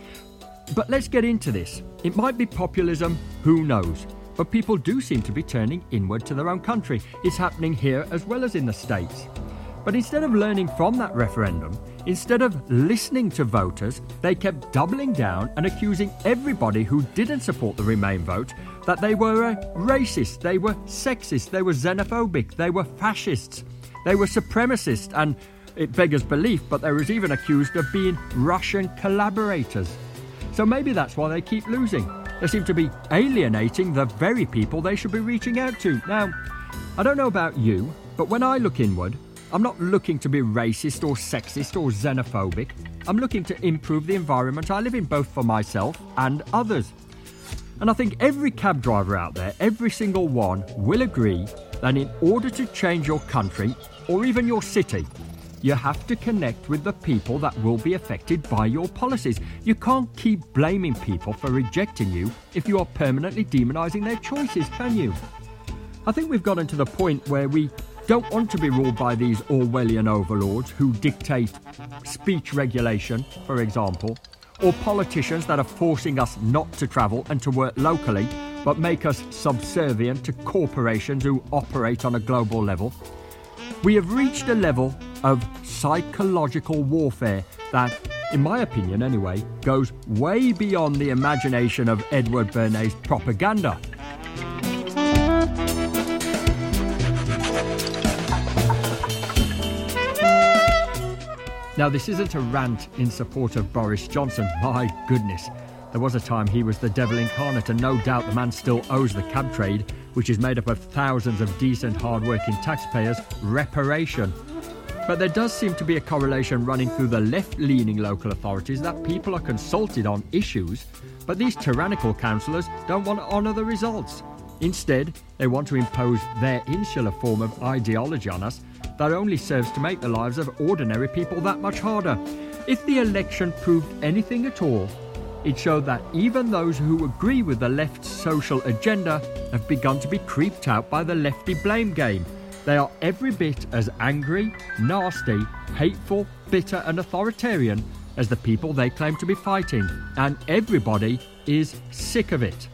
But let's get into this. It might be populism, who knows? But people do seem to be turning inward to their own country. It's happening here as well as in the States. But instead of learning from that referendum, instead of listening to voters, they kept doubling down and accusing everybody who didn't support the Remain vote that they were racist, they were sexist, they were xenophobic, they were fascists, they were supremacists, and it beggars belief, but they was even accused of being Russian collaborators. So maybe that's why they keep losing. They seem to be alienating the very people they should be reaching out to. Now, I don't know about you, but when I look inward, I'm not looking to be racist or sexist or xenophobic. I'm looking to improve the environment I live in, both for myself and others. And I think every cab driver out there, every single one, will agree that in order to change your country, or even your city, you have to connect with the people that will be affected by your policies. You can't keep blaming people for rejecting you if you are permanently demonising their choices, can you? I think we've gotten to the point where we don't want to be ruled by these Orwellian overlords who dictate speech regulation, for example, or politicians that are forcing us not to travel and to work locally, but make us subservient to corporations who operate on a global level. We have reached a level of psychological warfare that, in my opinion anyway, goes way beyond the imagination of Edward Bernays' propaganda. Now, this isn't a rant in support of Boris Johnson. My goodness. There was a time he was the devil incarnate, and no doubt the man still owes the cab trade, which is made up of thousands of decent, hard-working taxpayers, reparation. But there does seem to be a correlation running through the left-leaning local authorities that people are consulted on issues, but these tyrannical councillors don't want to honour the results. Instead, they want to impose their insular form of ideology on us that only serves to make the lives of ordinary people that much harder. If the election proved anything at all, it showed that even those who agree with the left's social agenda have begun to be creeped out by the lefty blame game. They are every bit as angry, nasty, hateful, bitter and authoritarian as the people they claim to be fighting, and everybody is sick of it.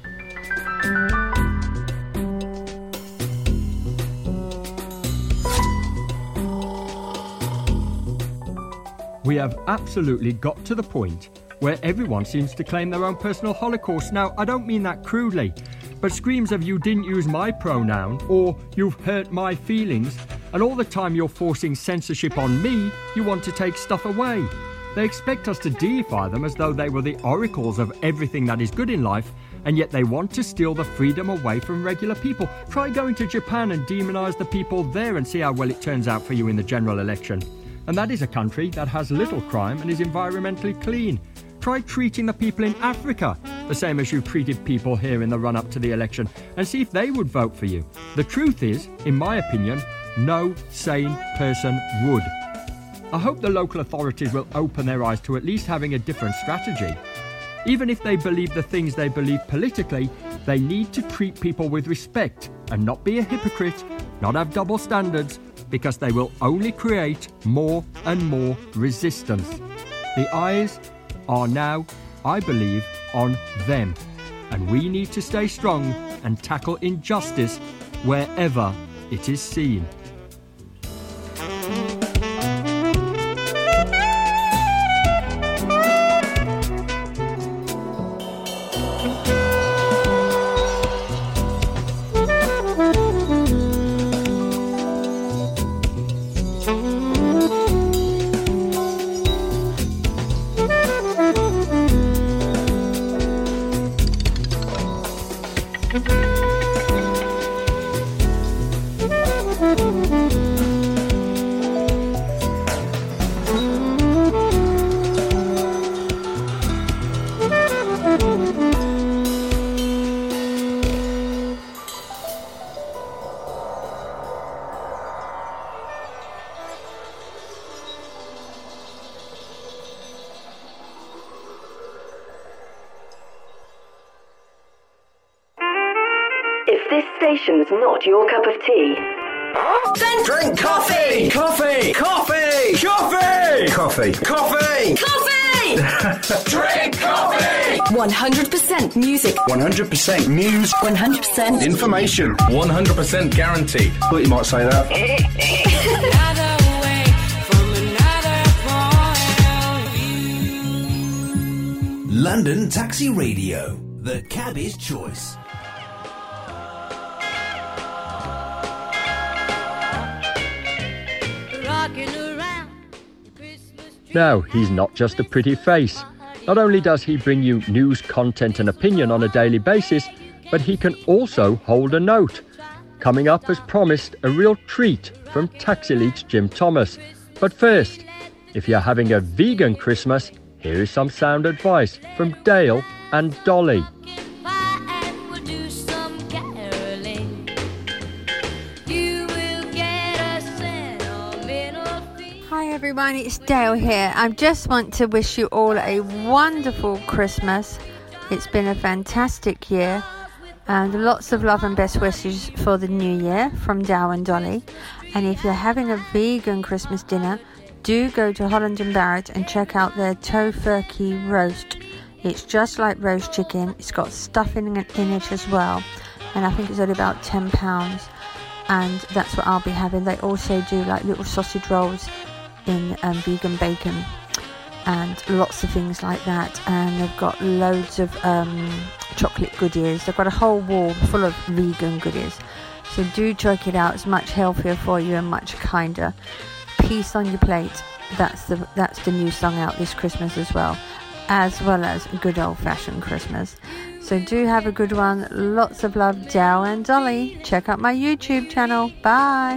We have absolutely got to the point where everyone seems to claim their own personal Holocaust. Now, I don't mean that crudely, but screams of "you didn't use my pronoun" or "you've hurt my feelings," and all the time you're forcing censorship on me, you want to take stuff away. They expect us to deify them as though they were the oracles of everything that is good in life, and yet they want to steal the freedom away from regular people. Try going to Japan and demonise the people there and see how well it turns out for you in the general election. And that is a country that has little crime and is environmentally clean. Try treating the people in Africa the same as you've treated people here in the run-up to the election, and see if they would vote for you. The truth is, in my opinion, no sane person would. I hope the local authorities will open their eyes to at least having a different strategy. Even if they believe the things they believe politically, they need to treat people with respect and not be a hypocrite, not have double standards, because they will only create more and more resistance. The eyes are now, I believe, on them, and we need to stay strong and tackle injustice wherever it is seen. If this station's not your cup of tea, then drink coffee! Coffee! Coffee! Coffee! Coffee! Coffee! Coffee! Drink coffee! 100% music, 100% news, 100% information, 100% guaranteed. Thought you might say that. London Taxi Radio, the cabbie's choice. Now, he's not just a pretty face. Not only does he bring you news, content and opinion on a daily basis, but he can also hold a note. Coming up, as promised, a real treat from Taxi Leaks Jim Thomas. But first, if you're having a vegan Christmas, here is some sound advice from Dale and Dolly. Hi everyone, it's Dale here. I just want to wish you all a wonderful Christmas. It's been a fantastic year and lots of love and best wishes for the new year from Dale and Dolly. And if you're having a vegan Christmas dinner, do go to Holland and Barrett and check out their tofurkey roast. It's just like roast chicken. It's got stuffing in it as well. And I think it's only about £10. And that's what I'll be having. They also do like little sausage rolls in vegan bacon and lots of things like that, and they've got loads of chocolate goodies. They've got a whole wall full of vegan goodies, so do check it out. It's much healthier for you and much kinder. Peace on your plate, that's the new song out this Christmas as well as good old-fashioned Christmas. So do have a good one. Lots of love, Dale and Dolly. Check out my YouTube channel. Bye.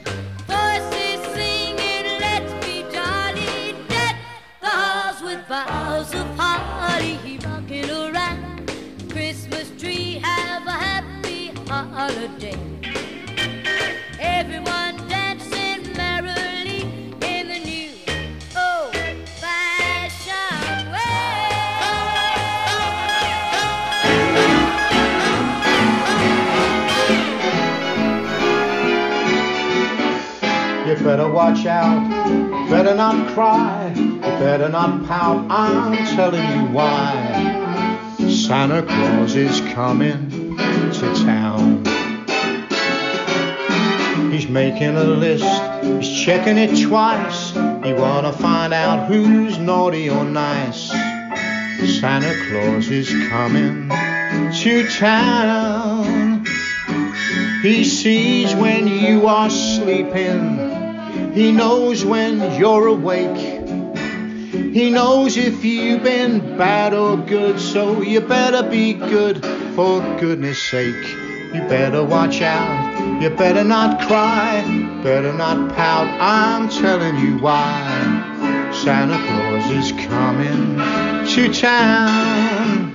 Boughs of holly rocking around Christmas tree, have a happy holiday. Everyone dancing merrily in the new old-fashioned way. You better watch out, better not cry, you better not pout, I'm telling you why. Santa Claus is coming to town. He's making a list, he's checking it twice. He wanna find out who's naughty or nice. Santa Claus is coming to town. He sees when you are sleeping, he knows when you're awake. He knows if you've been bad or good, so you better be good for goodness sake. You better watch out, you better not cry, better not pout, I'm telling you why. Santa Claus is coming to town.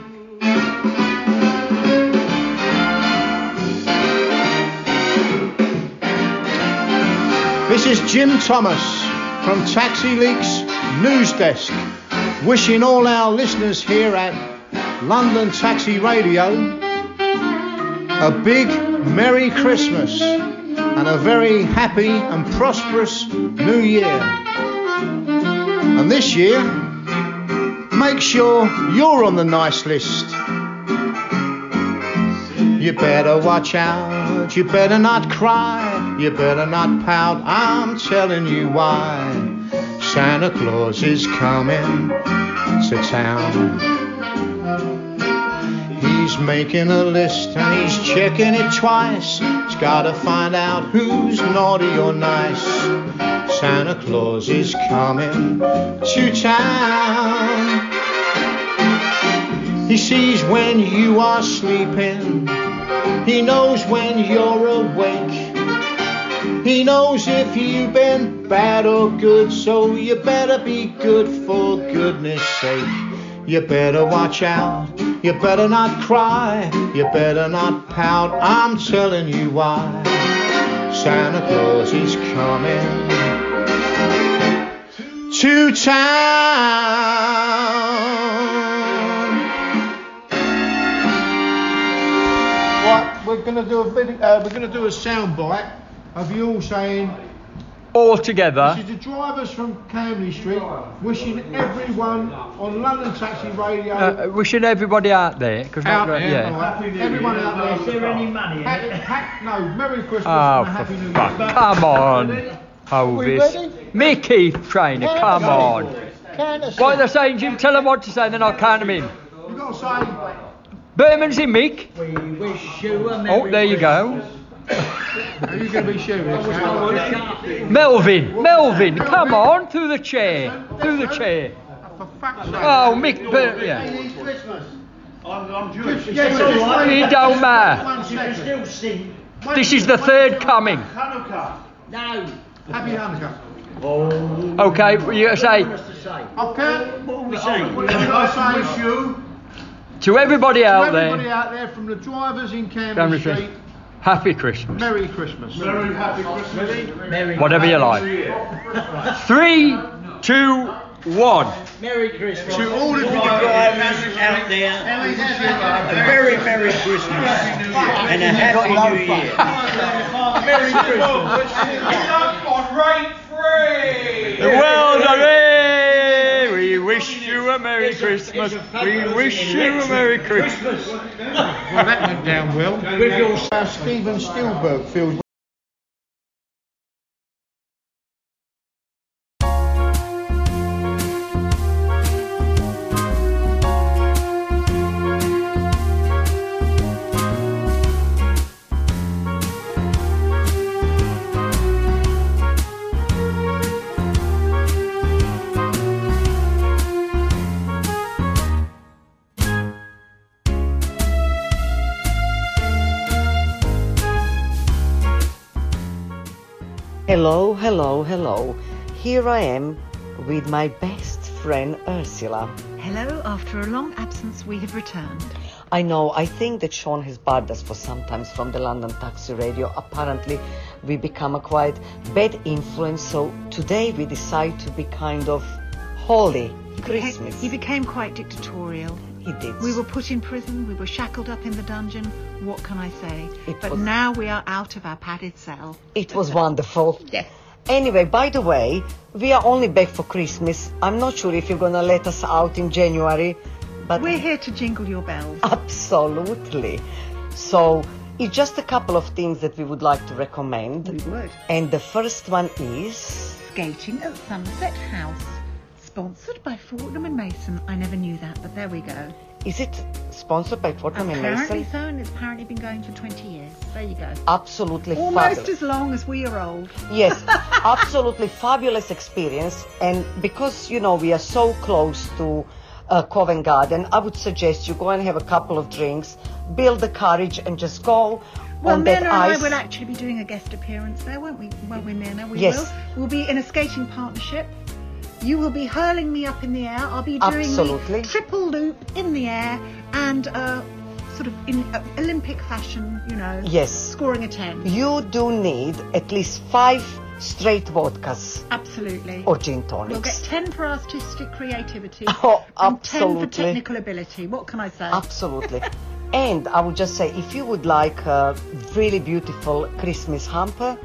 This is Jim Thomas from Taxi Leaks News Desk, wishing all our listeners here at London Taxi Radio a big Merry Christmas and a very happy and prosperous New Year. And this year, make sure you're on the nice list. You better watch out, you better not cry, you better not pout, I'm telling you why. Santa Claus is coming to town. He's making a list and he's checking it twice. He's gotta find out who's naughty or nice. Santa Claus is coming to town. He sees when you are sleeping, he knows when you're awake. He knows if you've been bad or good, so you better be good for goodness sake. You better watch out, you better not cry, you better not pout, I'm telling you why. Santa Claus is coming to town. What? We're going to do a video, we're going to do a soundbite of you all saying, all together. This is the drivers from Camberley Street wishing everyone on London Taxi Radio. Wishing everybody out there. Out there, yeah. right. Everyone out there. Is there any money in it? No, Merry Christmas Oh, and a Happy for New fuck. Year. Come on, We Hovis. ready? Mickey Trainer, come on. Count us What in. are they saying, Jim? Tell them what to say, then I'll count them in. You've got to say, Berman's in, Mick. We wish you a Merry Oh, there you go. are you going to be serious? Melvin, come on, through the chair. Through the chair. Oh, Mick, yeah. I'm Jewish. It don't matter. You can still sing. This is the third coming. Hanukkah. No. Happy Hanukkah. Okay, you say Okay. What are we saying? What should I wish you? to everybody out Everybody there, out there, from the drivers in Camberley Camberley Street, Street, Happy Christmas. Merry Christmas. Merry Happy Christmas. Whatever you like. 3, 2, 1. Merry Christmas. To all of you drivers out there, a very Merry Christmas and a Happy New Year. Merry Christmas. on rate 3. Well done, eh? We wish you a Merry Christmas. We wish you a Merry Christmas. Well, that went down well. With your Stephen Spielberg feels. Hello, hello, hello. Here I am with my best friend Ursula. Hello, after a long absence we have returned. I know, I think that Sean has barred us for sometimes from the London Taxi Radio. Apparently we become a quite bad influence, so today we decide to be kind of holy Christmas. He became quite dictatorial. He did. We were put in prison, we were shackled up in the dungeon. What can I say? But was- now we are out of our padded cell. It was wonderful. Yes. Anyway, by the way, we are only back for Christmas. I'm not sure if you're going to let us out in January, but We're here to jingle your bells. absolutely. So it's just a couple of things that we would like to recommend. We would. And the first one is... Skating at Somerset House. Sponsored by Fortnum and Mason. I never knew that, but there we go. Is it sponsored by Fortnum and Apparently Mason? so, and it's apparently been going for 20 years. There you go. Absolutely Almost fabulous. as long as we are old. Yes, absolutely fabulous experience. And because, you know, we are so close to Covent Garden, I would suggest you go and have a couple of drinks, build the courage and just go Well, on that Nana and I ice. will actually be doing a guest appearance there, won't we, Nana? We Yes. will. We'll be in a skating partnership. You will be hurling me up in the air. I'll be doing Absolutely. the triple loop in the air and sort of in Olympic fashion, you know. Yes. Scoring a 10. You do need at least 5 straight vodkas. Absolutely. Or gin tonics. We'll get 10 for artistic creativity. Oh, and 10 for absolutely. technical ability. What can I say? Absolutely. And I would just say, if you would like a really beautiful Christmas hamper,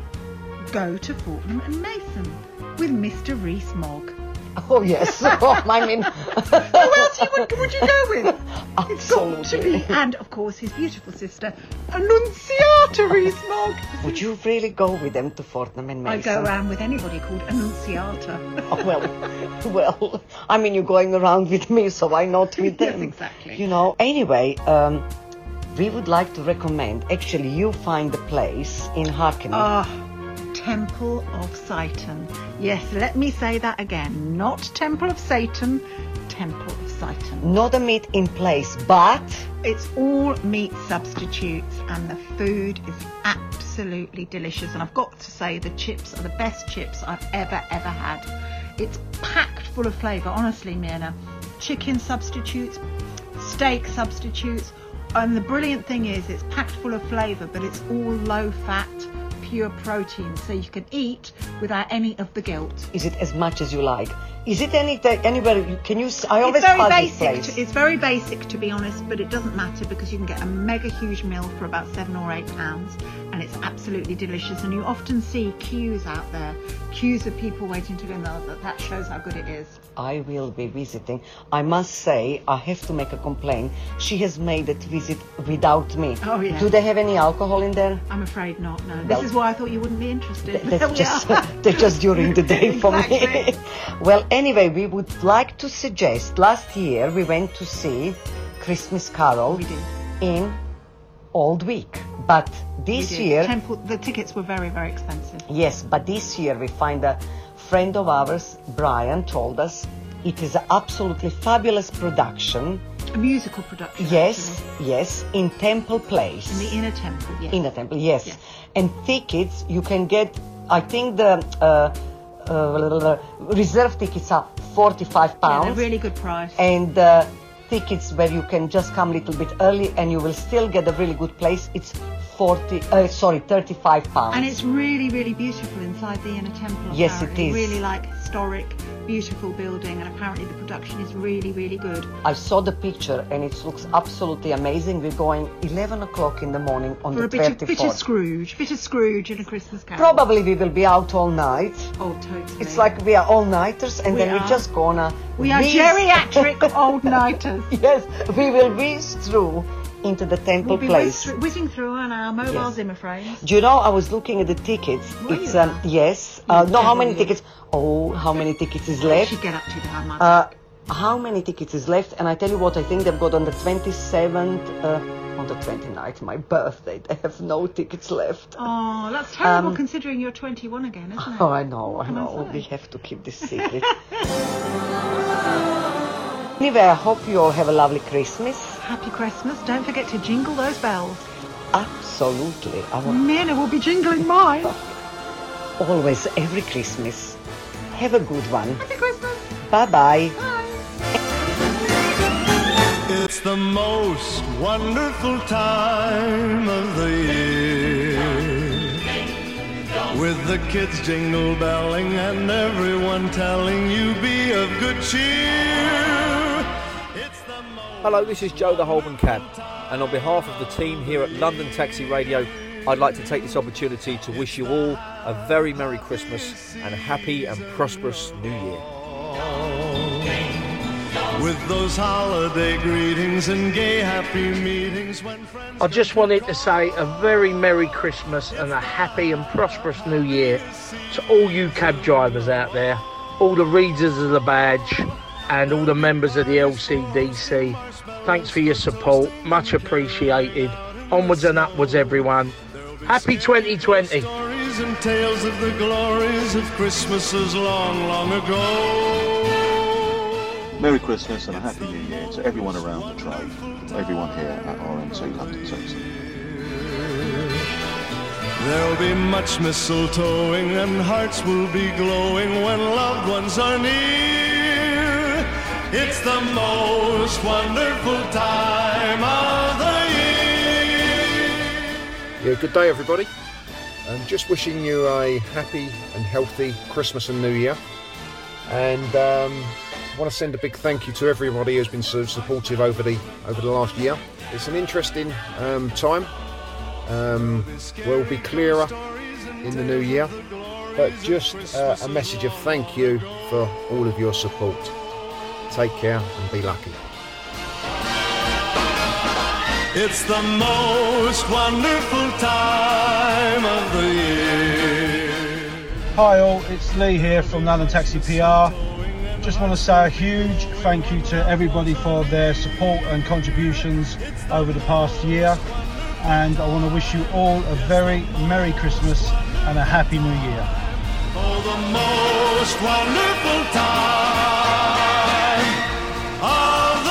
Go to Fortnum and Mason with Mr. Rees-Mogg. oh yes, I mean, Who else would you go with? It's got to be. absolutely. And, of course, his beautiful sister, Annunziata Rees-Mogg. Would you really go with them to Fortnum and I Mason? go around with anybody called Annunziata. Oh, well, I mean, you're going around with me, so why not with Yes, them? exactly. You know, anyway, we would like to recommend, actually, you find a place in Hackney. Temple of Satan. Yes, let me say that again. Not Temple of Satan, Temple of exciting. Not a meat in place, but it's all meat substitutes, and the food is absolutely delicious. And I've got to say, the chips are the best chips I've ever had. It's packed full of flavour, honestly, Myrna. Chicken substitutes, steak substitutes, and the brilliant thing is it's packed full of flavour, but it's all low fat, pure protein, so you can eat without any of the guilt. Is it as much as you like? Is it anywhere? Can you? I always It's very pass this basic. place. It's very basic, to be honest, but it doesn't matter because you can get a mega huge meal for about £7 or £8, and it's absolutely delicious. And you often see queues out there, queues of people waiting to go in there. That shows how good it is. I will be visiting. I must say, I have to make a complaint. She has made that visit without me. Oh, yeah. Do they have any alcohol in there? I'm afraid not, no. Well, This is why I thought you wouldn't be interested. They're just during the day for me. Well, anyway, we would like to suggest, last year we went to see Christmas Carol in Old Week. But this year... the tickets were very, very expensive. Yes, but this year we find a friend of ours, Brian, told us it is an absolutely fabulous production. A musical production. Yes, yes, in Temple Place. In the Inner Temple, yes. Inner Temple, yes. And tickets, you can get, I think the reserve tickets are £45. Yeah, they're really good price. And tickets where you can just come a little bit early and you will still get a really good place, it's £35. And it's really, really beautiful inside the Inner Temple. Yes, it is. Really like historic, beautiful building, and apparently the production is really, really good. I saw the picture and it looks absolutely amazing. We're going 11 o'clock in the morning on the 24th. Bit of Scrooge and a Christmas Carol. Probably we will be out all night. Oh, totally. It's like we are all-nighters and then we're just gonna... We are geriatric old-nighters. Yes, we will whiz through into the Temple Place. Whizzing through on our mobile Zimmer frames. Do you know, I was looking at the tickets. It's yes. No, how many tickets? Oh, how many tickets is left? You should get up to that much. How many tickets is left? And I tell you what, I think they've got on the 27th, on the 29th, my birthday. They have no tickets left. Oh, that's terrible considering you're 21 again, isn't it? Oh, I know. We have to keep this secret. Anyway, I hope you all have a lovely Christmas. Happy Christmas. Don't forget to jingle those bells. Absolutely. Myrna will be jingling mine. Always, every Christmas. Have a good one. Happy Christmas. Bye-bye. Bye. It's the most wonderful time of the year, with the kids jingle belling and everyone telling you be of good cheer. Hello, this is Joe the Holborn Cab, and on behalf of the team here at London Taxi Radio, I'd like to take this opportunity to wish you all a very Merry Christmas and a happy and prosperous New Year. With those holiday greetings and gay happy meetings when friends... I just wanted to say a very Merry Christmas and a happy and prosperous New Year to all you cab drivers out there, all the readers of the badge and all the members of the LCDC. Thanks for your support, much appreciated. Onwards and upwards, everyone. Happy 2020. Stories and tales of the glories of Christmases long, long ago. Merry Christmas and a Happy New Year to everyone around the trade, everyone here at RN2 London Taxi. There'll be much mistletoeing and hearts will be glowing when loved ones are near. It's the most wonderful time of the year. Yeah, good day everybody. Just wishing you a happy and healthy Christmas and New Year. And I want to send a big thank you to everybody who's been so supportive over the last year. It's an interesting time. We'll be clearer in the new year, but just a message of thank you for all of your support. Take care and be lucky. It's the most wonderful time of the year. Hi all, it's Lee here from London Taxi PR. Just want to say a huge thank you to everybody for their support and contributions over the past year. And I want to wish you all a very Merry Christmas and a Happy New Year. Oh, the most wonderful time of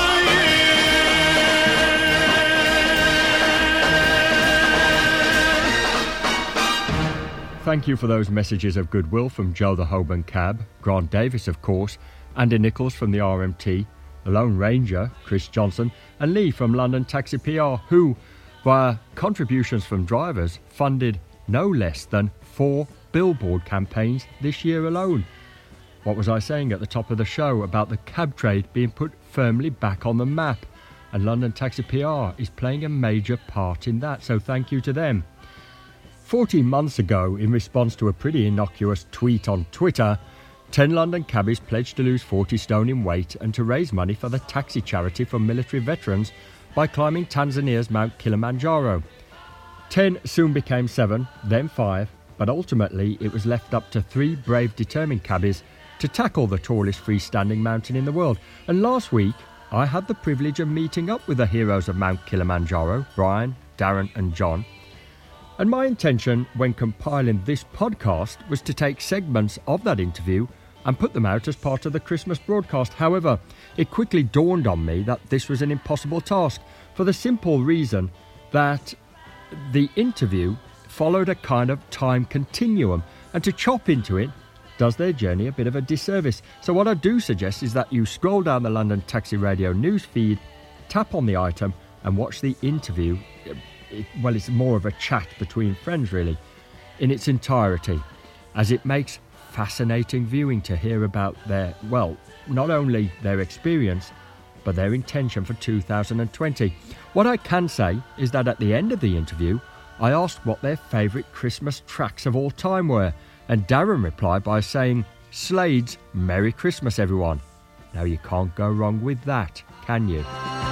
thank you for those messages of goodwill from Joe the Holborn Cab, Grant Davis, of course, Andy Nichols from the RMT, the Lone Ranger, Chris Johnson, and Lee from London Taxi PR, who, via contributions from drivers, funded no less than 4 billboard campaigns this year alone. What was I saying at the top of the show about the cab trade being put firmly back on the map? And London Taxi PR is playing a major part in that, so thank you to them. 14 months ago, in response to a pretty innocuous tweet on Twitter, 10 London cabbies pledged to lose 40 stone in weight and to raise money for the taxi charity for military veterans by climbing Tanzania's Mount Kilimanjaro. 10 soon became 7, then 5, but ultimately it was left up to 3 brave, determined cabbies to tackle the tallest freestanding mountain in the world. And last week, I had the privilege of meeting up with the heroes of Mount Kilimanjaro, Brian, Darren and John. And my intention when compiling this podcast was to take segments of that interview and put them out as part of the Christmas broadcast. However, it quickly dawned on me that this was an impossible task for the simple reason that the interview followed a kind of time continuum, and to chop into it does their journey a bit of a disservice. So what I do suggest is that you scroll down the London Taxi Radio news feed, tap on the item and watch the interview. Well, it's more of a chat between friends really, in its entirety, as it makes fascinating viewing to hear about their, well, not only their experience, but their intention for 2020. What I can say is that at the end of the interview, I asked what their favourite Christmas tracks of all time were, and Darren replied by saying, Slade's Merry Christmas, everyone. Now you can't go wrong with that, can you?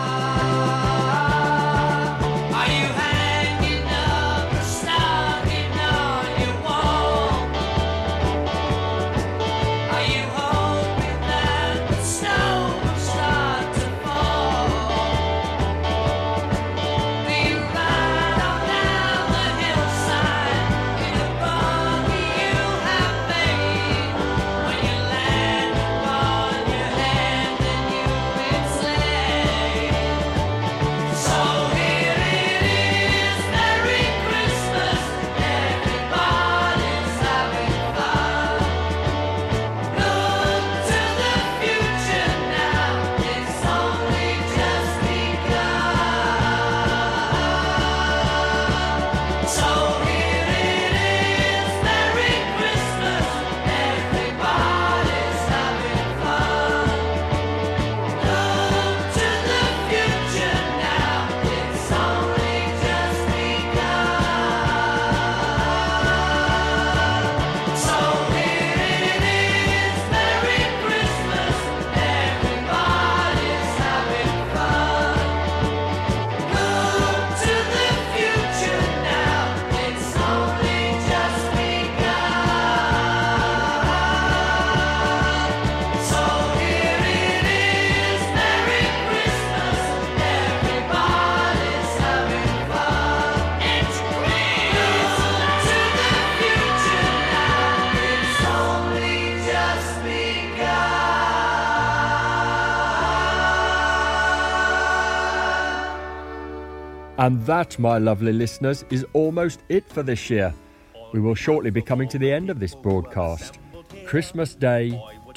And that, my lovely listeners, is almost it for this year. We will shortly be coming to the end of this broadcast. Christmas Day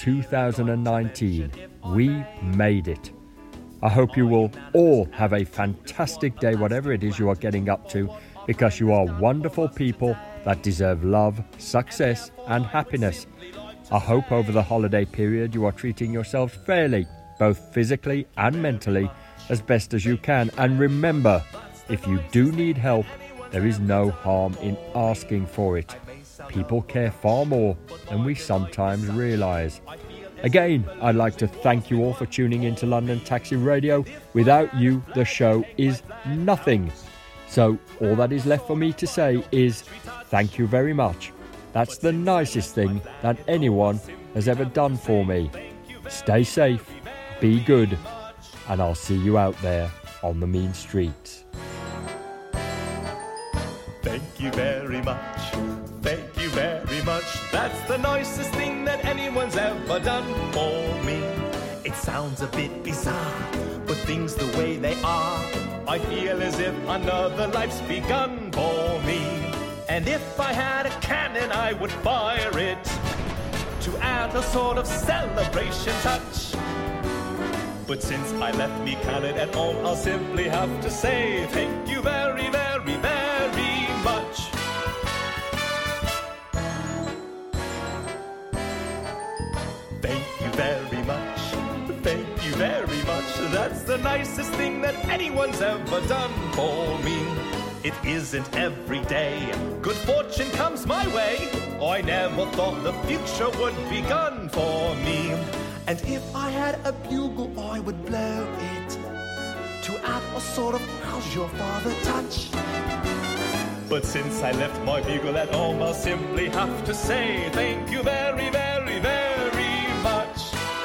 2019. We made it. I hope you will all have a fantastic day, whatever it is you are getting up to, because you are wonderful people that deserve love, success and happiness. I hope over the holiday period you are treating yourselves fairly, both physically and mentally, as best as you can. And remember, if you do need help, there is no harm in asking for it. People care far more than we sometimes realise. Again, I'd like to thank you all for tuning in to London Taxi Radio. Without you, the show is nothing. So all that is left for me to say is thank you very much. That's the nicest thing that anyone has ever done for me. Stay safe, be good, and I'll see you out there on the mean streets. Thank you very much. Thank you very much. That's the nicest thing that anyone's ever done for me. It sounds a bit bizarre, but things the way they are, I feel as if another life's begun for me. And if I had a cannon, I would fire it to add a sort of celebration touch. But since I left me cannon at home, I'll simply have to say thank you very, very, very much. Thank you very much. Thank you very much. That's the nicest thing that anyone's ever done for me. It isn't every day good fortune comes my way. I never thought the future would be gone for me. And if I had a bugle, I would blow it to add a sort of how's your father touch. But since I left my bugle at home, I'll simply have to say thank you very, very, very much.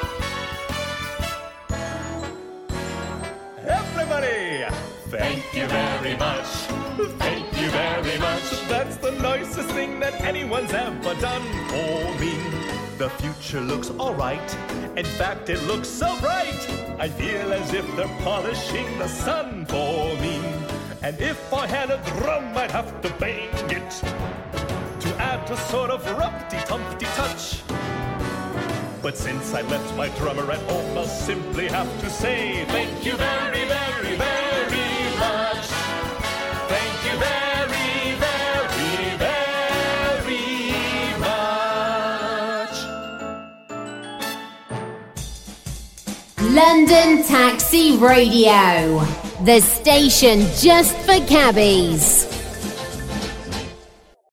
Everybody, thank you very much. Thank you very much. That's the nicest thing that anyone's ever done for me. The future looks alright. In fact, it looks so bright. I feel as if they're polishing the sun for me. And if I had a drum, I'd have to bang it to add a sort of rumpty-tumpty touch. But since I left my drummer at home, I'll simply have to say thank you very, very, very much. Thank you very, very, very much. London Taxi Radio, the station just for cabbies.